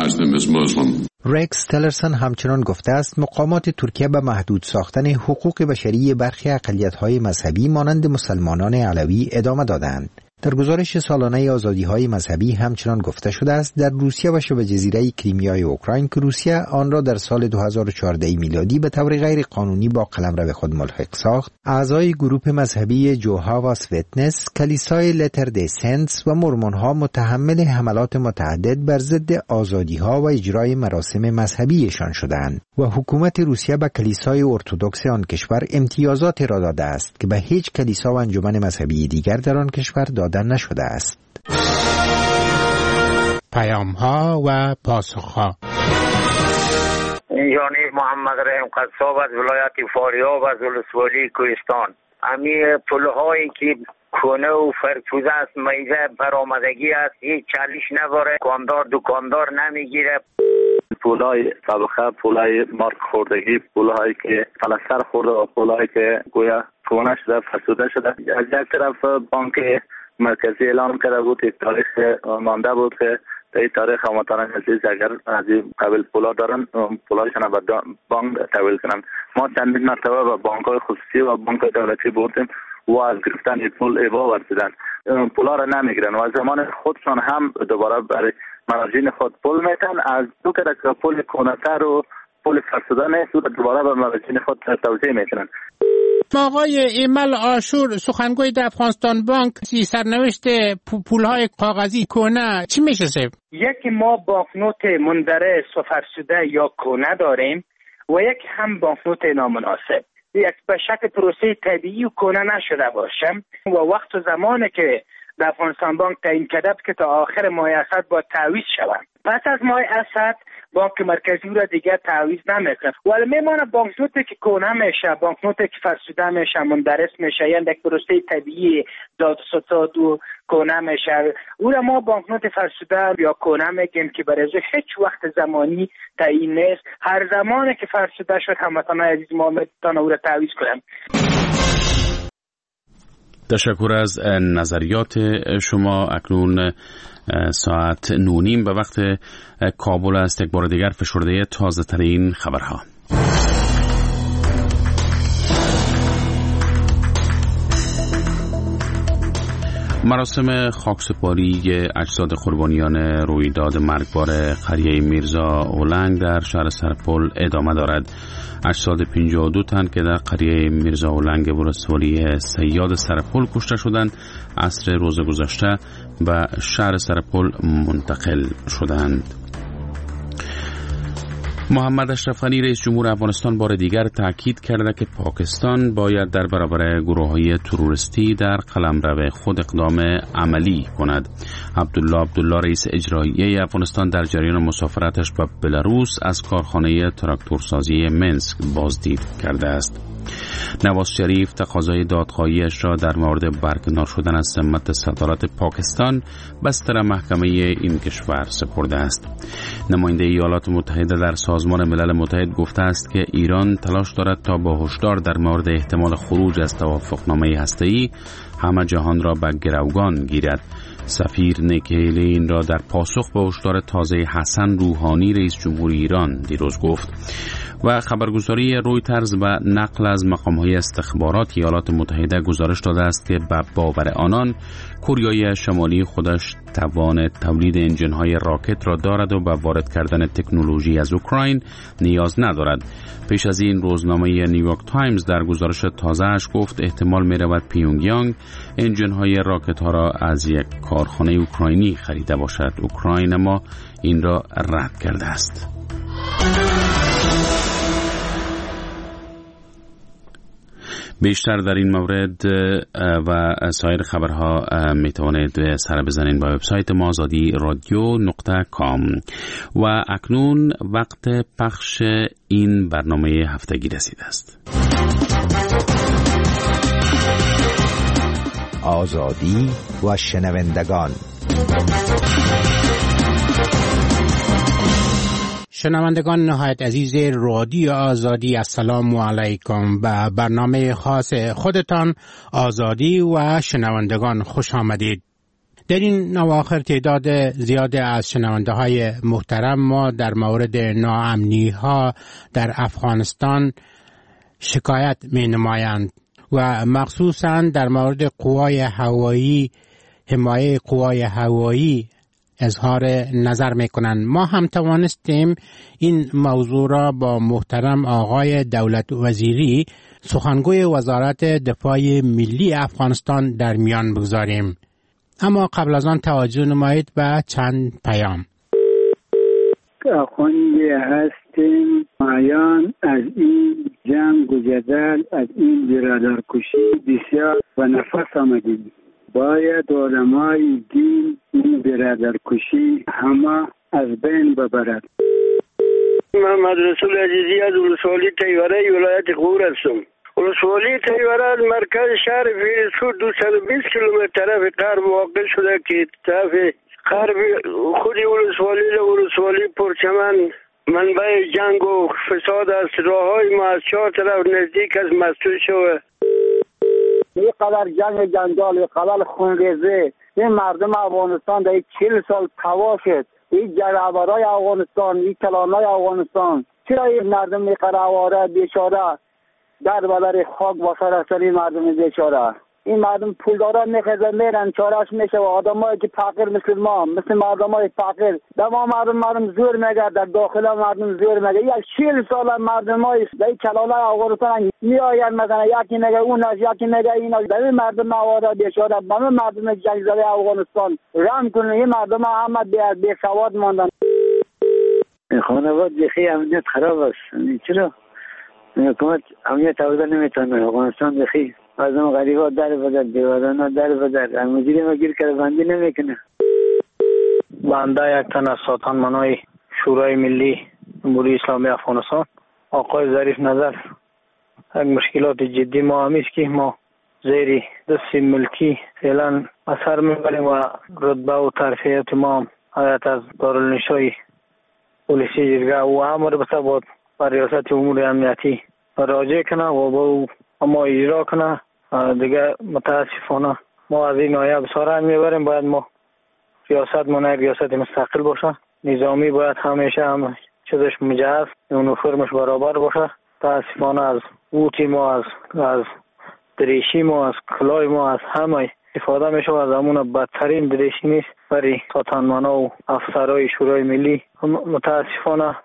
رکس تلرسن همچنان گفته است مقامات ترکیه به محدود ساختن حقوق بشری برخی اقلیت‌های مذهبی مانند مسلمانان علوی ادامه دادند. در گزارش سالانه آزادی‌های مذهبی همچنان گفته شده است در روسیه و شبه جزیره کریمیای اوکراین که روسیه آن را در سال 2014 میلادی به طور غیر قانونی با قلمرو خود ملحق ساخت، اعضای گروه مذهبی جوهاواس ویتنس، کلیسای لتر دی سنتس و مرمونها متحمل حملات متعدد بر ضد آزادی‌ها و اجرای مراسم مذهبیشان شدند و حکومت روسیه به کلیسای ارتدوکس آن کشور امتیازات را داده است که به هیچ کلیسا و انجمن مذهبی دیگر در آن کشور داده نشده است.
پیام‌ها و پاسخ‌ها.
یعنی محمد رحیم قصاب از ولایت فاریاب از ولسوالی کوهستان. امی پلهایی که کونه و فرفوزه است، میزه برآمدگی است، هیچ چالش نداره، دکاندار نمیگیره.
پولای طبقه، پولای مارک خوردگی، پولهایی که پلستر خورده و پولهایی که گویا کونه شده، فرسوده شده. از یک طرف بانک مرکزی اعلام کرده بود یک تاریخ مانده بود که در این تاریخ هموطنان عزیز اگر از این قبل پولا دارن پولایشان به بانک تحویل کنن. ما چندین مرتبه به بانک‌های خصوصی و بانک‌های دولتی بردیم و از گرفتن این پول ابا ورزیدن. پولا را نمیگیرن و از زمان خودشان هم دوباره برای مراجعین خود پول میتن. از دو که پول کونتر و پول فرسوده نیست و دوباره به مراجعین خود توزیع میکنن.
آقای ایمل آشور سخنگوی در افغانستان بانک سرنوشت پولهای کاغذی کهنه چی میشه سیب؟
یکی ما بانکنوت مندرس و فرسوده یا کهنه داریم و یک هم بانکنوت نامناسب. یک به شکل پروسه طبیعی و کهنه نشده باشه و وقت و زمانی که در افغانستان بانک تعیین کرده که تا آخر ماه اسد با تعویض شود. پس از ماه اسد بانک مرکزی را دیگه تعویض نمیکنه. ولی میمونه بانکنوتی که کهنه میشه، بانکنوتی که فرسوده میشه، مندرس میشه، یعنی یک پروسه طبیعی داد و ستاد و کهنه میشه. او را ما بانکنوت فرسوده یا کهنه میگیم که برای هیچ وقت زمانی تعیین نیست. هر زمانی که فرسوده شد هموطنان عزیز ما میتونن او را تعویض کنن.
تشکر از نظریات شما. اکنون ساعت 9:30 به وقت کابل است. یک بار دیگر فشرده تازه ترین خبرها. مراسم خاکسپاری اجساد قربانیان رویداد مرگبار قریه میرزا اولنگ در شهر سرپل ادامه دارد. اجساد 52 تن که در قریه میرزا اولنگ ولسوالی صیاد سرپل کشته شدند عصر روز گذشته به شهر سرپل منتقل شدند. محمد اشرف غنی رئیس جمهور افغانستان بار دیگر تاکید کرده که پاکستان باید در برابر گروه‌های تروریستی در قلمرو خود اقدام عملی کند. عبدالله رئیس اجرایی افغانستان در جریان مسافرتش به بلاروس از کارخانه تراکتورسازی منسک بازدید کرده است. نواز شریف تقاضای دادخواهیش را در مورد برکنار شدن از ذمت صدارت پاکستان بستر محکمه این کشور سپرده است. نماینده ایالات متحده در سازمان ملل متحد گفته است که ایران تلاش دارد تا با هشدار در مورد احتمال خروج از توافقنامه هسته‌ای همه جهان را به گروگان گیرد. سفیر نیکی هیلی این را در پاسخ به هشدار تازه حسن روحانی رئیس جمهور ایران دیروز گفت. و خبرگزاری رویترز به نقل از مقام‌های استخبارات ایالات متحده گزارش داده است که به باور آنان کره شمالی خودش توان تولید انجن‌های راکت را دارد و به وارد کردن تکنولوژی از اوکراین نیاز ندارد. پیش از این روزنامه نیویورک تایمز در گزارش تازه‌اش گفت احتمال می‌رود پیونگیانگ انجن‌های راکت ها را از یک کارخانه اوکراینی خریده باشد. اوکراین اما این را رد کرده است. بیشتر در این مورد و سایر خبرها می توانید سر بزنید با وبسایت ما azadi.radio.com. و اکنون وقت پخش این برنامه هفتگی رسیده است.
آزادی و شنوندگان. شنوندگان نهایت عزیز رادیو آزادی، السلام علیکم. به برنامه خاص خودتان آزادی و شنوندگان خوش آمدید. در این اواخر تعداد زیاد از شنونده های محترم ما در مورد ناامنی ها در افغانستان شکایت می نمایند و مخصوصا در مورد قوای هوایی، حمایه قوای هوایی اظهار نظر میکنند. ما هم توانستیم این موضوع را با محترم آقای دولت وزیری سخنگوی وزارت دفاع ملی افغانستان در میان بگذاریم. اما قبل از آن توجه نمایید به چند پیام.
آخوندی هستیم مایان از این جنگ و جدل، از این برادرکشی بسیار و نفس آمدیم. باید علمای دین این برادرکشی همه از بین ببرد.
محمد رسول عزیزی از ولسوالی تیوره ولایت غور هستم. ولسوالی تیوره از مرکز شهر فیروزکوه 220 کیلومتر طرف غرب واقع شده که طرف غرب خود ولسوالی پرچمن منبع جنگ و فساد است. راههای ما از 4 طرف نزدیک از مسدود شده.
این قدر جنگ جنجال، این قدر خونریزی، این مردم افغانستان در 40 سال تباه شد. این جنگاورای افغانستان، این کلانای افغانستان، چرا این مردم میقره آواره بیچاره در بدر خاک بسر اصلی مردم بیچاره؟ این مردم پولدارا میخزن میرن چارش میشه و آدمایی که فقیر مثل ما مثل مردمای فقیر در ما مردم زور میگه در داخل مردم زور میگه. یک 40 سال مردمای در کلاله افغانستان میآین مثلا یکی میگه اوناش یکی میگه ایناش در مردم آواره بیچاره همه مردم جنگ زده افغانستان رحم کنه. این مردم همه بی سواد ماندن.
خانواده بخی امنیت خراب است. چرا حکومت امنیت آورده نمیتونه؟ افغانستان بخی مردم غریبا در بدر دیوارنا در بدر مدیر ما گیر کرده بندی نمیکنه.
بنده یک تن از سازمان‌های شورای ملی جمهوری اسلامی افغانستان آقای ظریف نظر یک مشکلات جدی ما همیست که ما زیر دست ملکی فعلا اثر میبریم و رتبه و ترفیعات ما حیات از دارالنشای پلیسی جرگه و همه ربطه بود با ریاست امور امنیتی راجع کنه و با ما اجرا کنه. دیگه متاسفانه ما از این آیه بساره میبریم. باید ما ریاست منای ریاست مستقل باشه. نظامی باید همیشه هم چیزش مجهز یونیفرمش برابر باشه. متاسفانه از اوتی ما از دریشی ما از کلای ما از همه استفاده میشه و از همون بدترین دریشی نیست برای ساتانمانا و افسرهای شورای ملی. متاسفانه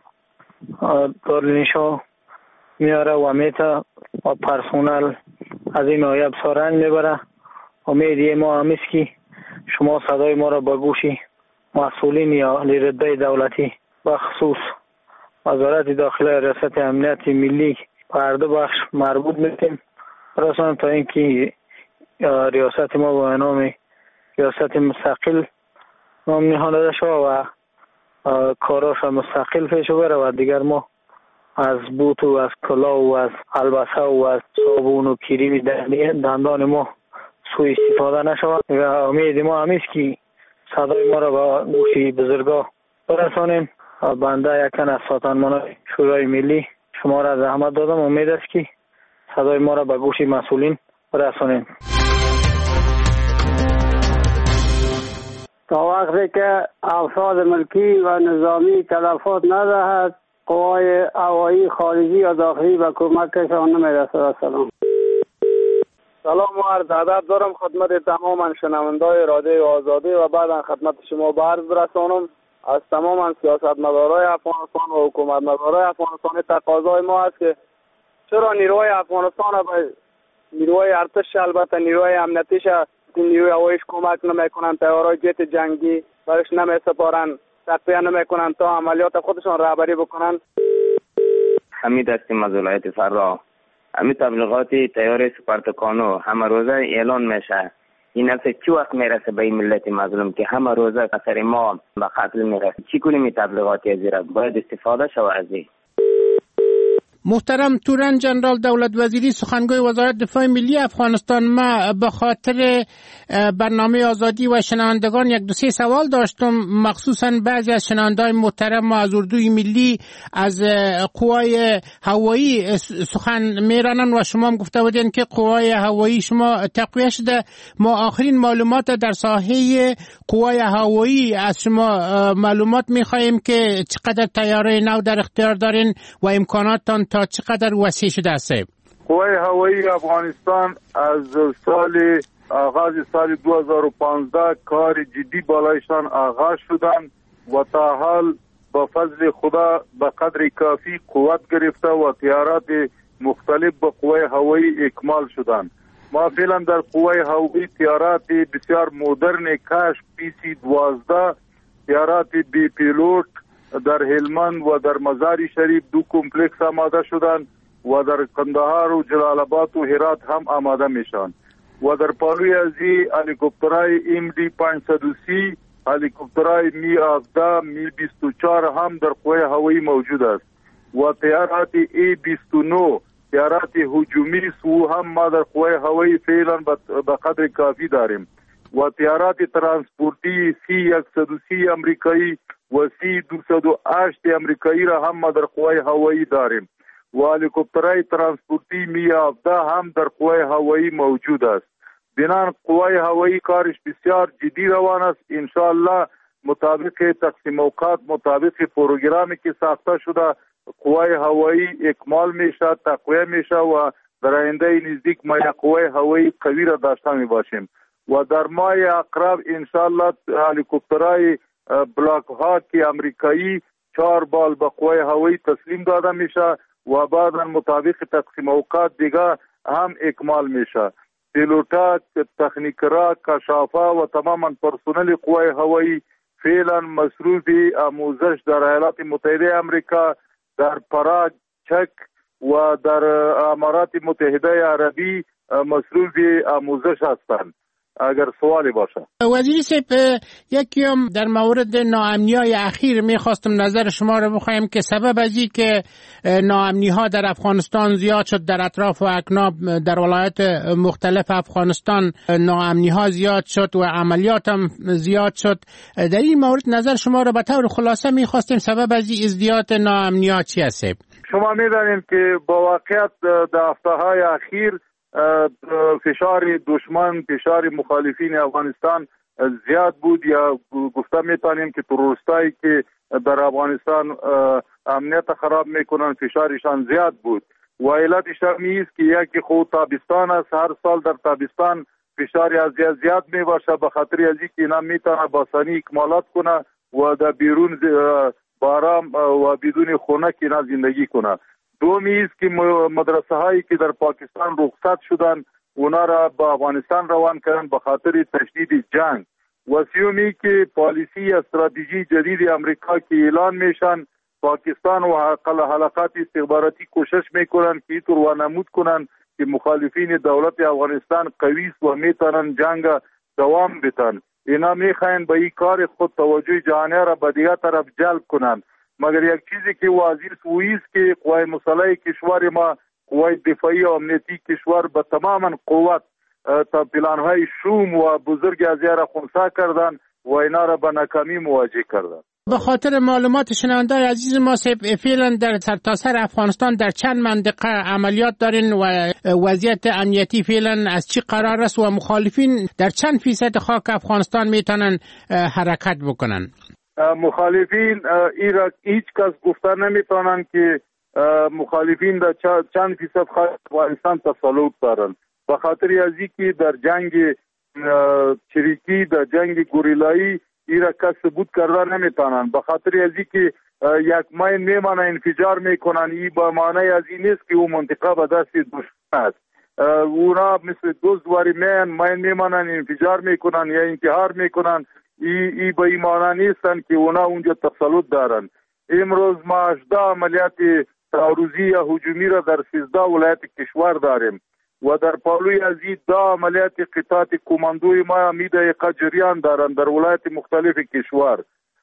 دارالنشا میاره و میته و پرسونل از این آیه بسارنگ میبره. امیدی ما همیست که شما صدای ما را به گوش مسئولین یا رتبه دولتی بخصوص وزارت داخله ریاست امنیت ملی و هر دو بخش مربوط میتیم رسانم تا اینکه ریاست ما با نام ریاست مستقل نام نهاده شد و کاراش مستقل پیش بره و دیگر ما از بوت و از کلا و از البسه و از صابون و کریم دندان ما سوء استفاده نشود. امید ما همیست که صدای ما را به گوش بزرگا برسانیم. بنده یکن از سازمان‌های شورای ملی شما را زحمت دادم. امید است که صدای ما را به گوش مسئولین برسانیم.
تا وقتی که افراد ملکی و نظامی تلفات ندهد قوای هوایی خارجی یا داخلی به کمکشان نمیرسد.
سلام و عرض ادب دارم خدمت تمام شنوندای رادیو آزادی و بعدا خدمت شما به عرض برسانم از تمام سیاستمدارای افغانستان و حکومتمدارای افغانستان تقاضای ما است که چرا نیروهای افغانستان به نیروهای ارتش البته نیروهای امنیتیش نیروی هواییش کمک نمیکنن، طیارهای جت جنگی برش نمیسپارن، تقویه نمیکنن تا عملیات خودشان رهبری بکنن.
حمید هستیم از ولایت فرا. همین تبلیغات تیار سپارتکانو همه روزه اعلان میشه. این اصلا چی وقت میرسه به این ملت مظلوم که همه روزه اثر ما به قتل میرسه؟ چی کنیم این تبلیغاتی ازیره؟ باید استفاده شود از این.
محترم تورن جنرال دولت وزیری سخنگوی وزارت دفاع ملی افغانستان، ما به خاطر برنامه آزادی و شنوندگان یک دو سه سوال داشتم، مخصوصا بعضی از شنوندگان محترم ما از اردوی ملی از قوای هوایی سخن میرانن و شما هم گفته بودین که قوای هوایی شما تقویه شده. ما آخرین معلومات در ساحه قوای هوایی از شما معلومات میخواهیم که چقدر طیاره نو در اختیار دارین و امکاناتتان تا چقدر وسیع شده است.
قوای هوایی افغانستان از آغاز سال 2015 کار جدی بالایشان آغاز شدند و تا حال با فضل خدا به قدر کافی قوت گرفته و طیارات مختلف به قوای هوایی اکمال شدند. ما فعلا در قوای هوایی طیارات بسیار مدرن کشف PC-12 طیارات بی پیلوت در هلمند و در مزار شریف دو کمپلکس آماده شدند و در قندهار و جلال آباد و هرات هم آماده میشن و در پالوی ازی هلیکوپترهای MD-530 هلیکوپترهای می-17 می-24 هم در قوای هوایی موجود است و طیارات A-29 طیارات هجومی سو هم ما در قوای هوایی فعلا به قدر کافی داریم و طیارات ترانسپورتی C-130 امریکایی و C-208 امریکایی را هم ما در قوای هوایی داریم و هلیکوپترهای ترانسپورتی می-17 هم در قوای هوایی موجود است. بنان قوای هوایی کارش بسیار جدی روان است. انشاءالله مطابق تقسیم اوقات مطابق پروگرامی که ساخته شده قوای هوایی اکمال میشه، تقویه میشه و در آینده نزدیک ما یک قوه هوایی قوی را داشته می باشیم و در ماه اقرب انشالله هلیکوپترهای بلاک هاک امریکایی 4 بال به قوه هوایی تسلیم داده میشه و بعدا مطابق تقسیم اوقات دیگه هم اکمال میشه. پیلوتا، تکنیکرا، کشافا و تماما پرسنل قوه هوایی فعلا مصروف آموزش در ایالات متحده امریکا، در پراگ، چک و در امارات متحده عربی مصروف آموزش هستند. اگر سوالی باشه.
وزیر صاحب، یکی هم در مورد ناامنی‌های اخیر میخواستم نظر شما رو بخوایم که سبب از این که ناامنی‌ها در افغانستان زیاد شد، در اطراف و اکناب در ولایات مختلف افغانستان ناامنی‌ها زیاد شد و عملیات هم زیاد شد. در این مورد نظر شما رو به طور خلاصه میخواستیم سبب از این ازدیاد ناامنی‌ها چی است؟
شما میدانید که با واقعیت در هفته‌های اخیر فشار دشمن، فشار مخالفین افغانستان زیاد بود یا گفته میتونیم که تروریستایی که در افغانستان امنیت خراب میکنن فشارشان زیاد بود و علتش هم است که یکی خود تابستان است، هر سال در تابستان فشار از زیاد میباشه به خاطر از اینکه اینا میتونه با آسانی اکمالات کنه و در بیرون بارام و بدون خونه که اینا زندگی کنه. دومی است که مدرسه هایی که در پاکستان رخصت شدن اونا را به افغانستان روان کردن به خاطر تشدید جنگ. و سومی که پالیسی استراتژی جدید امریکا که اعلان میشن، پاکستان و حلقات استخباراتی کوشش میکنن که اینطور وانمود کنن که مخالفین دولت افغانستان قوی است و میتونن جنگ دوام بدن. اینا میخواین به این کار خود توجه جهانی را به دیگر طرف جلب کنن. مگر یک چیزی که واضح است که قوای مسلح کشور ما، قوای دفاعی و امنیتی کشور به تماما قوت تا پلانهای شوم و بزرگ از را خنثی کردن و اینا را به ناکامی مواجه کردن.
به خاطر معلومات شنوندگان عزیز ما، فعلا در سرتاسر افغانستان در چند منطقه عملیات دارین و وضعیت امنیتی فعلا از چی قرار است و مخالفین در چند فیصد خاک افغانستان میتونن حرکت بکنن؟
مخالفین ایران هیچ کس گفته نمیتونن که مخالفین در چند فیصد خاک افغانستان تسلط دارن، به خاطر از اینکه در جنگ چریکی، در جنگ گوریلایی ایران کس ثبوت کرده نمیتونن، به خاطر از اینکه یک ماین میمانه انفجار میکنن. این به معنی از این نیست که اون منطقه به دست دشمن است. اونا مثل دوزواری ماین میمانن انفجار میکنن یا انتحار میکنن. ای به این معنی نیستن که اونا اونجا تسلط دارن. امروز ما 18 عملیات تعرضی یا هجومی را در 13 ولایت کشور داریم و در پالوی از این 10 عملیات قطعات کماندوی ما می دقیقه جریان دارند در ولایت مختلف کشور.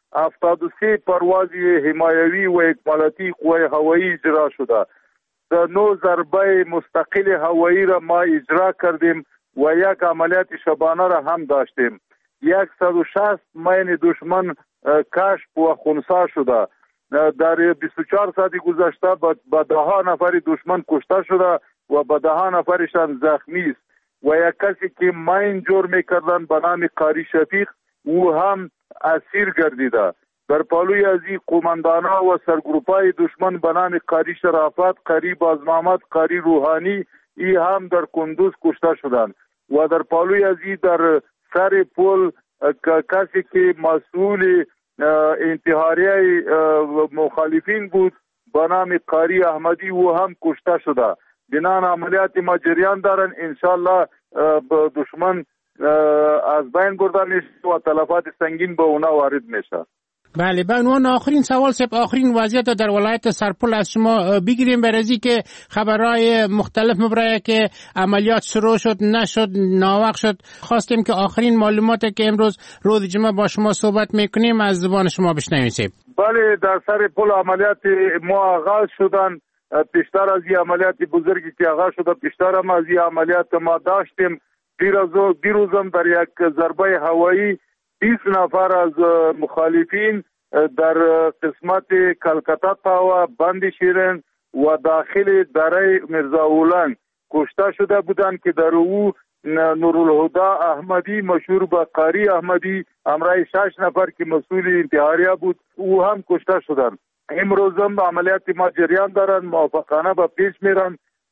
73 پرواز حمایوی و اکمالاتی قوه هوایی اجرا شده. 9 ضربه مستقل هوایی را ما اجرا کردیم و یک عملیات شبانه را هم داشتیم. 160 ماین دشمن کشف و خنثی شده. در 24 ساعت گذشته به 10 نفر دشمن کشته شده و به 10 نفرشان زخمی است و یک کسی که ماین جور میکردن به نام قاری شفیق او هم اسیر گردیده. در پالوی از این قماندانا و سرگروپای دشمن به نام قاری شرافت، قاری بازمحمد، قاری روحانی ای هم در کندوز کشته شدند و در پالوی از این در سر پل کسی که مسئول انتحاریه مخالفین بود به نام قاری احمدی او هم کشته شده. بنان عملیات ما جریان دارن، انشالله دشمن از بین برده میشه و تلفات سنگین به اونا وارد میشه.
بله، به عنوان آخرین سوال آخرین وضعیت در ولایت سرپل از شما بگیریم، برای که خبرهای مختلف مبرایه که عملیات شروع شد نشد ناوقت شد. خواستیم که آخرین معلوماتی که امروز روز جمعه با شما صحبت میکنیم از زبان شما بشنویم.
بله، در سرپل عملیات ما آغاز شدن. پیشتر از این عملیات بزرگی که آغاز شده، پیشتر هم از این عملیات ما داشتیم. دیروزم در یک ضربه هوایی 20 نفر از مخالفین در قسمت کلکتا تاوا، بند شیرین و داخل دره مرزاولنگ کشته شده بودند که در او نورالهدا احمدی مشهور به قاری احمدی همراه 6 نفر که مسئول انتحاریه بود او هم کشته شدند. امروز هم عملیات ما جریان دارند، موافقانه به پیش میرن.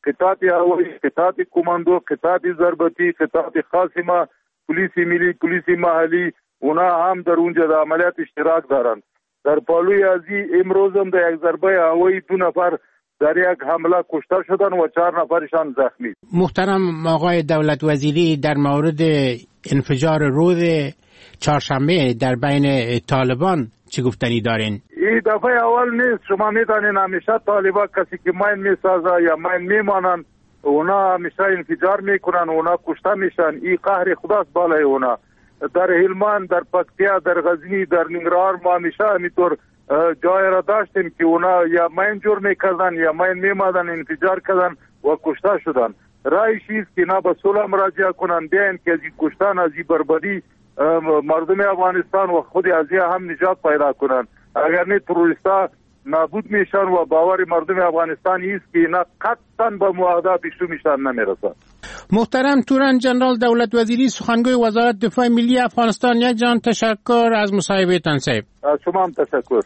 قطعات هوایی، قطعات کماندو، قطعات ضربتی، قطعات خاصمه، پلیس ملی، پلیس محلی، اونا هم در اونجا در عملیات اشتراک دارند. در پالوی ازی امروز هم در یک ضربه هوایی 2 نفر در یک حمله کشته شدن و 4 نفرشان زخمی.
محترم آقای دولت وزیری، در مورد انفجار روز چهارشنبه در بین طالبان چه گفتنی دارین؟
این دفعه اول نیست. شما میدانین همیشه طالبان کسی که مین میسازه یا مین میمانن اونا همیشه انفجار میکنن، اونا کشته میشن. این قهر خداست بالای اونا. در هلمند، در پکتیا، در غزنی، در ننگرهار ما همیشه همینطور جای را داشتیم که اونا یا مین جور میکردن یا مین میمادن، انفجار کردن و کشته شدن. رایش است که اینا به صلح مراجعه کنن، بیاین که از این کشتن، از این بربادی مردم افغانستان و خود ازیا هم نجات پیدا کنن. اگر نه تروریستا نابود میشن و باور مردم افغانستان است که اینا قطعا به معاهده پیشو میشن نمیرسن.
محترم تورن جنرال دولت وزیری، سخنگوی وزارت دفاع ملی افغانستان، یک جان تشکر از مصاحبهتان صاحب.
از شما هم تشکر.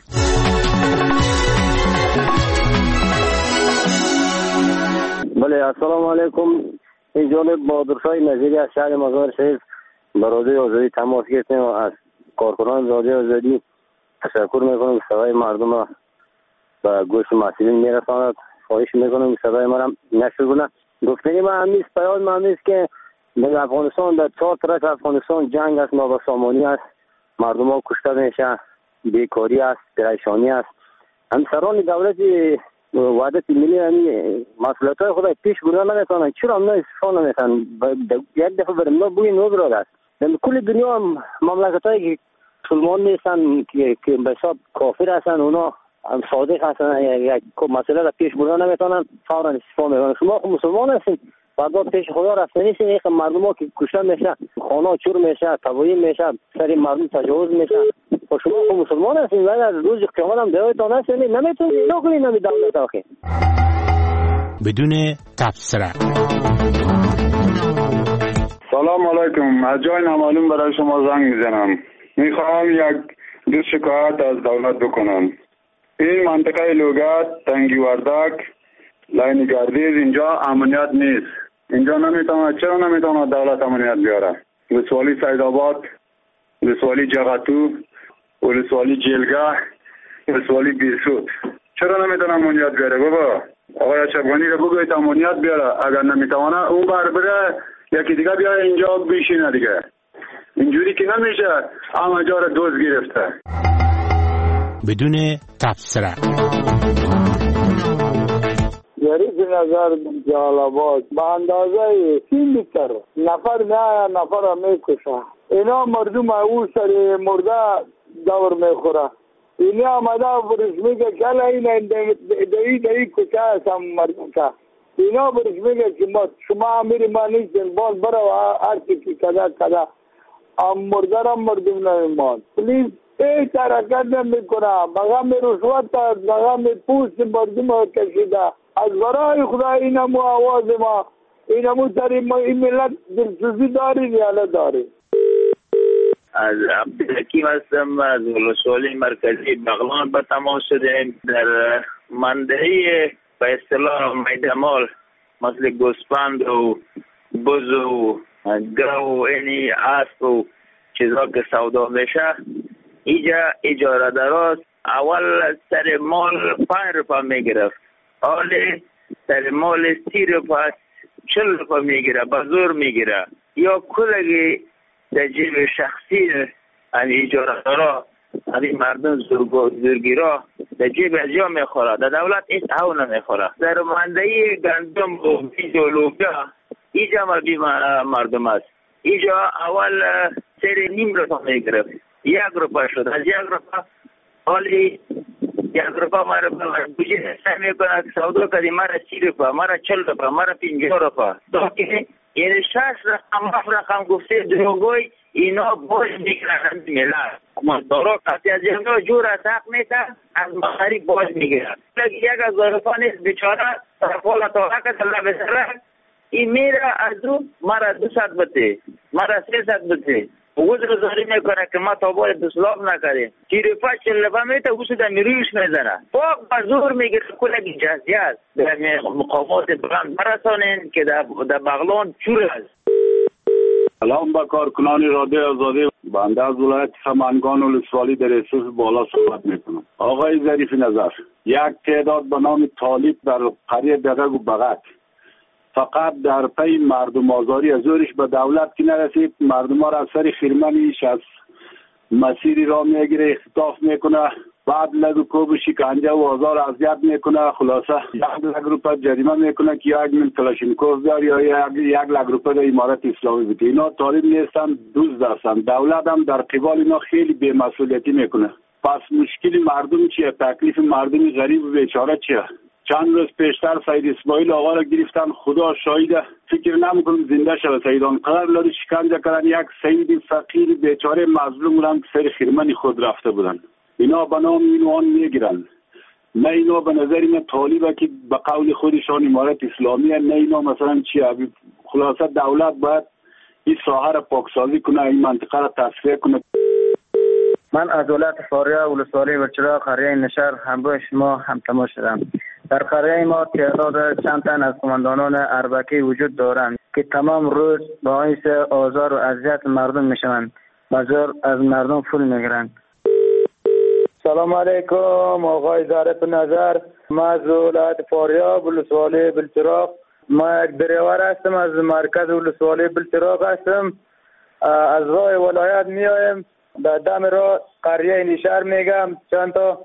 بله، السلام علیکم. این جانب بهادرشاه نظیری از شهر مزار شریف به رادیوی آزادی تماس گرفتیم و از کارکنان رادیوی آزادی تشکر میکنم. صدای مردم را به گوش مسئولین میرساند. خواهش میکنم صدای ما را نشنونه. گفتنی ما همیست، پیام ما همیست که در افغانستان، در 4 طرف افغانستان جنگ است، نابسامانی است، مردم ها کشته میشه، بیکاری است، پریشانی است. همسران دولت وحدت ملی همی مسئولیت های خود پیش بردن نمیتونن. چرا هم نه استفاده نمیتونن؟ یک دفعه برای ما بوی نو براد است. در کل دنیا هم مملکت هایی که مسلمان نیستن که به حساب کافر هستن، اونا هم صادق هستن، یک مسئله را پیش بردن نمیتونن، فورا استفاده میکنن. شما خود مسلمان هستین، بعد پیش خدا رفته نیستین. یک مردم ها که کشته میشه، خانه چور میشه، تباهی میشه، سر مردم تجاوز میشه. و شما خود مسلمان هستین و در روز قیامت هم دعایتان هستین، نمیتونید اینا کنید نمی دولت آخه.
بدون تبصره.
سلام علیکم. از جای نامعلوم برای شما زنگ میزنم. میخوام یک دو شکایت از دولت بکنم. این منطقه لوگات، تنگی وردک، لاین گردیز اینجا امنیت نیست. اینجا نمیتونه. چرا نمیتونه دولت امنیت بیاره؟ ولسوالی سیدآباد، ولسوالی جغتو، ولسوالی جلگه، ولسوالی بیرسود، چرا نمیتونه امنیت بیاره؟ بابا آقای اشرفغانی رو بگویید امنیت بیاره. اگر نمیتونه اون بر بره یکی دیگه بیاره اینجا بشینه دیگه. اینجوری که نمیشه. همه جا رو دوز گرفته.
بدون تبصره.
یاری نظر جالبات به اندازه 30 لیتر نفر میایا، نفر هم میکشه. اینا مردم او سر مرده دور میخوره. اینی آمده برش میگه کلا این دایی کشه هستم مردم که. اینا برش میگه که شما میری ما نیستین باز برو هرچی که کده مرده را مردم نمیمان. پلیز هیچ حرکت نمیکنه. بغم رشوت داد، بغم پوست مردم ها کشیده. از برای خدا اینمو آواز ما، اینمو تری ما این ملت دلسوزی دارید یا ندارید؟
از عبدالحکیم هستم از ولسوالی مرکزی بغلان به تماس شدیم. در منطقه به اصطلاح میدمال مثل گوسفند و بز و گاو و اینی اسب و چیزا که سودا میشه، اینجا اجاره دراست اول سر مال 5 روپا میگرفت، حالی سر مال 30 روپا 40 روپا میگیره، به زور میگیره. یا کلگی در جیب شخصی این اجاره دارا، این مردم زورگیرا در جیب از جا میخوره، در دولت این او نمیخوره. در منده گندم و بیج و لوبیا اینجا مردم است. اینجا اول سر 9 روپا میگرفت، 1 روپا شد، از 1 روپا حالی 1 روپا مرا بوجه حساب میکنه که سودا کردی مرا 30 روپا، مرا 40 روپا، مرا 50 روپا. که یعنی 6 رقم 7 رقم گفته دروگوی اینا باز میگیرن ملت. کماندارا کسی از اینجا جور اتاق میتن از مخاری باز میگیرن. یک از ظرفا نیست بیچاره طرفال اتاقه که الله بسره این میره از رو مرا 200 بده، مرا 300 بده. گذاری میکنه که ما تا باید اسلام نکردیم. تیرفه چلفه میته او در میرویش میزنه. پاک بزور میگه کلگی جزیه در مقامات بلند برسانین که در بغلان چور است.
سلام به کارکنان رادیو آزادی. بنده از ولایت سمنگان ولسوالی در اساس بالا صحبت میکنم. آقای ظریف نظر، یک تعداد به نام طالب در قریه دغگ و بغت فقط در پی مردم آزاری از زورش به دولت که نرسید، مردم ها را از سر خیرمنیش از مسیری را میگیره، اختطاف میکنه، بعد لگو کوب شکنجه و آزار اذیت میکنه. خلاصه 1 لک روپیه جریمه میکنه که 1 میلیون کلاشینکوف دار یا 1 لک روپیه در امارت اسلامی بده. اینا طالب نیستن، دزد هستن. دولت هم در قبال اینا خیلی بی‌مسئولیتی میکنه. پس مشکل مردم چیه؟ تکلیف مردم غریب و بیچاره چیه؟ چند روز پیشتر سید اسماعیل آقا را گرفتن، خدا شاهده فکر نمیکنم زنده شود. سیدان قدر لاری شکنجه کردن، یک سید فقیر بیچاره مظلوم بودن که سر خیرمن خود رفته بودن. اینا به نام اینوان میگیرن. نه اینا به نظر من طالبه که به قول خودشان امارت اسلامیه، نه اینا مثلا چیه. خلاصه دولت باید این ساحه را پاکسازی کنه، این منطقه را تصفیه کنه.
من از ولایت فاریه ولسوالی بلچراغ قریه نشر همراه شما همتما شدم. در قریه ما تعداد چند تن از قماندانان اربکی وجود دارند که تمام روز باعث آزار و اذیت مردم میشوند و زور از مردم پول میگیرند.
سلام علیکم آقای ظریف نظر. ما از ولایت فاریه ولسوالی بلچراغ، ما یک دریور هستم، از مرکز ولسوالی بلچراغ هستم. از راه ولایت میایم، در دم راه قریه نشر میگم، چند تا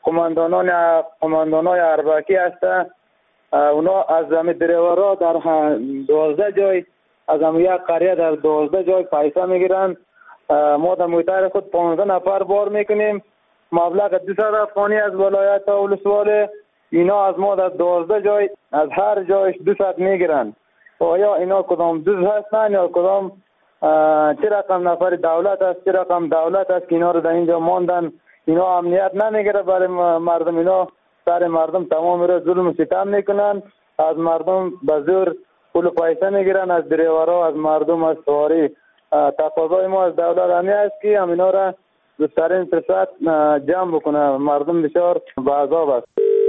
قماندانای اربکی هستن. اونا از همه دریورا در 12 جای از همه یک قریه در 12 جای پیسه میگیرن. ما در محیط خود 15 نفر بار میکنیم، مبلغ 200 افغانی از ولایت ولسوالی. اینا از ما در 12 جای از هر جایش 200 میگیرن. آیا اینا کدام دوز هستن یا کدام چه رقم نفر دولت است، چه رقم دولت است که اینا رو در اینجا ماندن؟ اینا امنیت نمیگیره برای مردم، اینا سر مردم تمام رو ظلم و ستم میکنن، از مردم به زور پول و پیسه میگیرن، از دریورا، از مردم، از سواری. تقاضای ما از دولت همین است که همینا را بهترین فرصت جمع بکنه. مردم بسیار به عذاب است.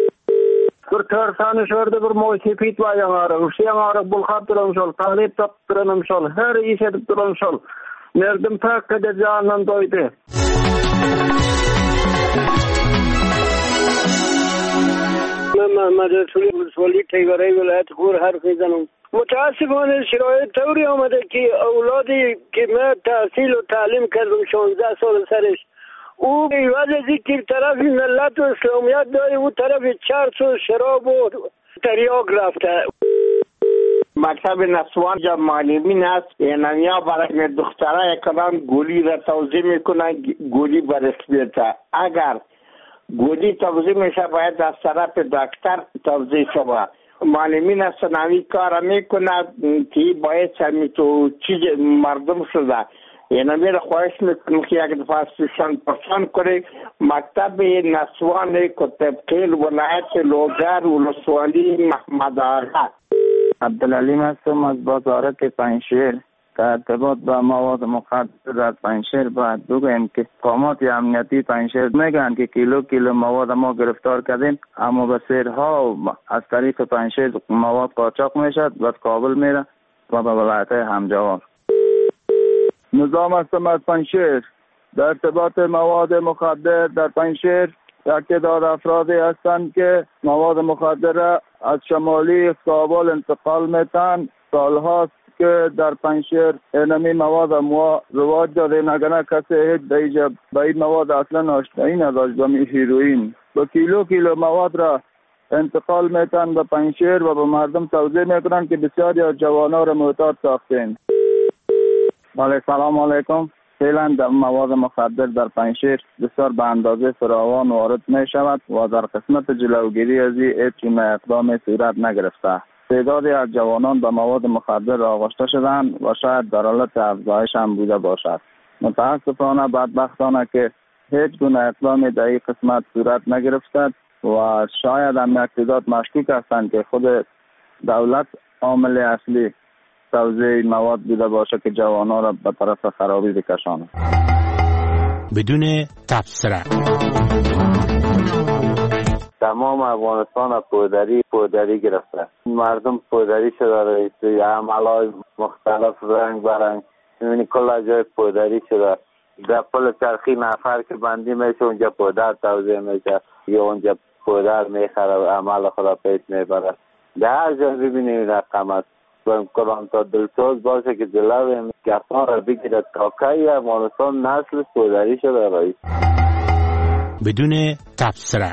ترسان شورده بر موسیقیت و یانگاره وشی یانگاره بلخاب ترانشال طالب تب ترانشال هر ایشه ترانشال مردم تا کده جانم دویده.
من محمد رسولی ولسوالی تیوره ولایت غور حرف میزنم. متاسفانه شرایط طوری آمده که اولادی که من تحصیل و تعلیم کردم 16 سال سرش، او ایواز از اینکه طرف ملت و اسلامیت داره، او طرف چرس و شراب و تریاک رفته.
مکتب نسوان جا معلمین است، یعنی برای دختره کلان گولی را توضیح میکنن، گولی برسمیت. اگر گولی توضیح میشه باید از طرف دکتر توضیح شود. معلمین است نوی کار میکنه که باید سمی تو چیز مردم شده. یعنی میره خواهش میکنم که یک دفعه سوشان پرسان کنه مکتب نسوان کتبخیل ولایت لوگر ولسوالی محمد آغا.
عبدالعلیم هستم از بازارت پنجشیر. در ارتباط با مواد مخدر در پنجشیر باید بگویم که قامات امنیتی پنجشیر میگن که کیلو مواد ما گرفتار کردیم، اما به سیرها از طریق پنجشیر مواد قاچاق میشد و کابل میره و به ولایت همجوار.
نظام هستم از پنجشیر. در ارتباط مواد مخدر در پنجشیر یک تعداد افرادی هستند که مواد مخدر را از شمالی کابل انتقال میتن. سالهاست که در پنجشیر اینمی مواد رواج داره، نگنه کسی هیچ دیجا به این مواد اصلا آشنایی نداشت. به هیروئین با کیلو مواد را انتقال میتن به پنجشیر و به مردم توزیع میکنن که بسیاری از جوانان را معتاد ساختین. بله سلام علیکم. فعلا در مواد مخدر در پنجشیر بسیار به اندازه فراوان وارد می شود و در قسمت جلوگیری از این هیچ اقدام صورت نگرفته. تعدادی از جوانان به مواد مخدر آغشته شدند و شاید در حالت افزایش هم بوده باشد. متاسفانه بدبختانه که هیچ گونه اقدامی در این قسمت صورت نگرفته و شاید هم یک تعداد مشکوک هستند که خود دولت عامل اصلی
توزیع مواد بوده باشه که جوانان را به طرف خرابی بکشانه.
بدون تبصره
تمام افغانستان پودری گرفته. مردم پودری شده، رئیس عملای مختلف رنگ برنگ، می‌بینی کل جای پودری شده. در پل چرخی نفر که بندی میشه اونجا پودر توزیع میشه یا اونجا پودر میخره عمل خدا پیش میبره. در هر جا ببینیم این رقم است. کلام تا دلسوز باشه که جلو گفتان را بگیره تا که افغانستان نسل پودری شده. رئیس
بدون تبصره.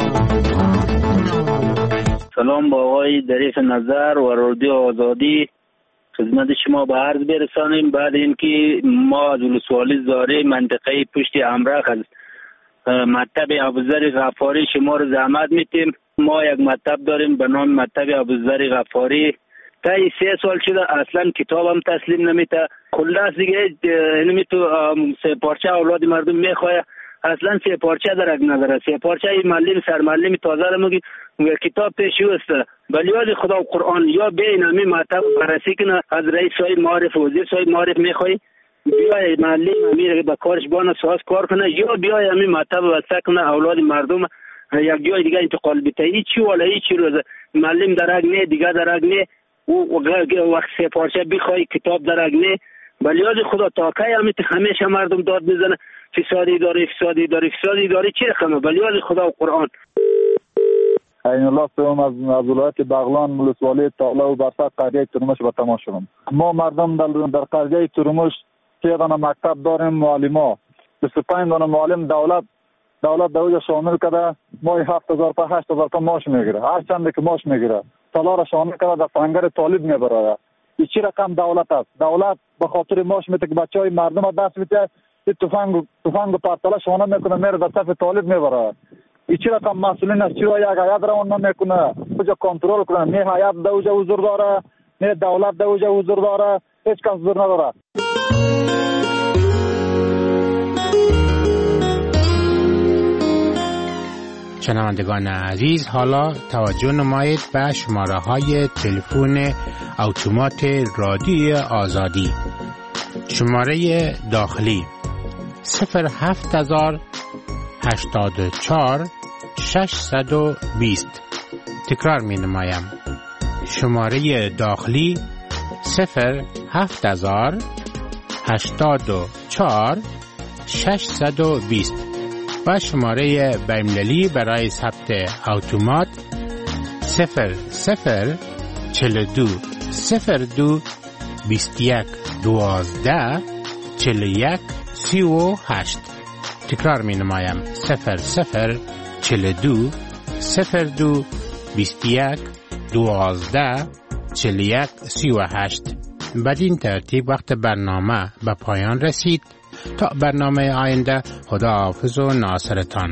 سلام با آقای دریف نظر و رادیو آزادی، خدمت شما به عرض برسانیم. بعد اینکه ما از ولسوالی زاره منطقه پشت امرخ از مکتب ابوذر غفاری شما رو زحمت میتیم. ما یک مکتب داریم به نام مکتب ابوذر غفاری. تا 3 سال شده اصلا کتاب هم تسلیم نمیته. خلاص دیگه اینمی تو 3 پارچه اولاد مردم میخواه، اصلا 3 پارچه درک نداره. 3 پارچه این معلم سرمعلم تازه رو میگی کتاب پیشی است. ولی یاد خدا و قرآن یا بین همی مطلب بررسی کنه از رئیس صاحب معارف وزیر صاحب معارف میخوای بیای معلم امیر به کارش بانه ساز کار کنه یا بیای همی مطلب وسط کنه اولاد مردم یک جای دیگه انتقال بده. هیچی ولا هیچی روز معلم درک نه، دیگه درک نه، او وقت 3 پارچه بخوای کتاب درک نه. ولی یاد خدا تا کی همیشه مردم داد میزنه فسادی داره چه رقمه. ولی یاد خدا و قرآن.
این الله سوم از ولایت بغلان ولسوالی تاقلا و برسا قریه ترمش به تماس شدم. ما مردم در قریه ترمش 3 دانه مکتب داریم، معلما 25 دانه معلم دولت دوجه شامل کرده. ما 7000 تا 8000 تا ماش میگیره، هر چند که ماش میگیره سالار شامل کرده در سنگر طالب میبره. این چی رقم دولت است؟ دولت به خاطر ماش میته که بچهای مردم دست میته، تفنگ و پرتاله شونه میکنه میره در صف طالب میبره. این چی رقم مسئولین است؟ چرا یک هیئت روان نمیکنه کجا کنترل کنه؟ نه هیئت دوجه حضور داره، نه دولت دوجه حضور داره، هیچ کس حضور نداره.
شنوندگان عزیز، حالا توجه نمایید به شماره های تلفن اتومات رادیو آزادی. شماره داخلی 07084 620. تکرار می نمایم. شماره داخلی 07084 620 و شماره بین‌المللی برای ثبت اتومات 0042 02 21 12 41 38. تکرار می نمایم 0042 02 21 12 41 38. بدین ترتیب وقت برنامه به پایان رسید. تا برنامه آینده، خداحافظ و ناصرتان.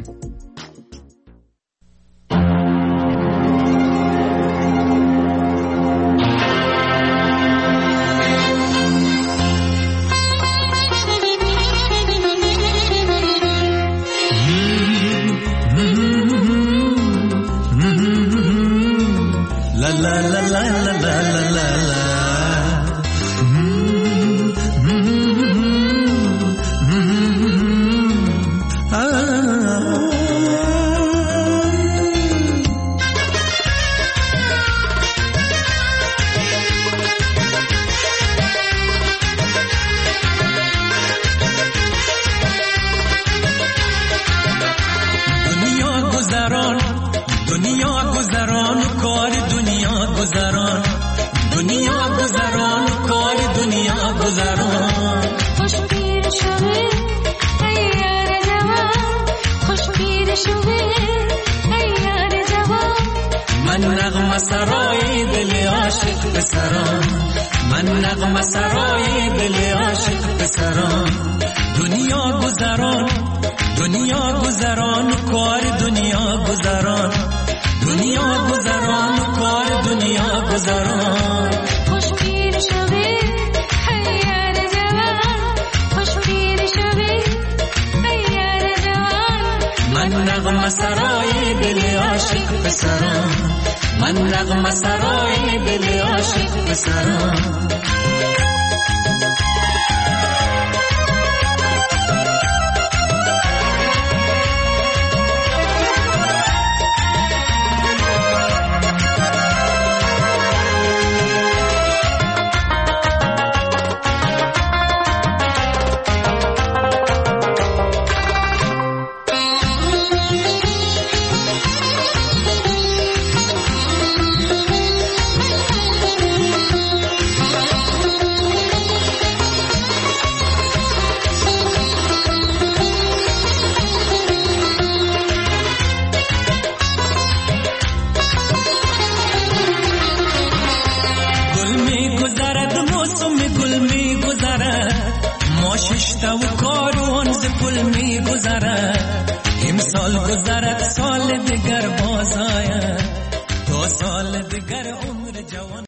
من نغمه سرای دل عاشق بسرم رفته و کاروان ز پل می گذرد امسال گذرد سال دیگر باز آید تا سال دیگر عمر جوان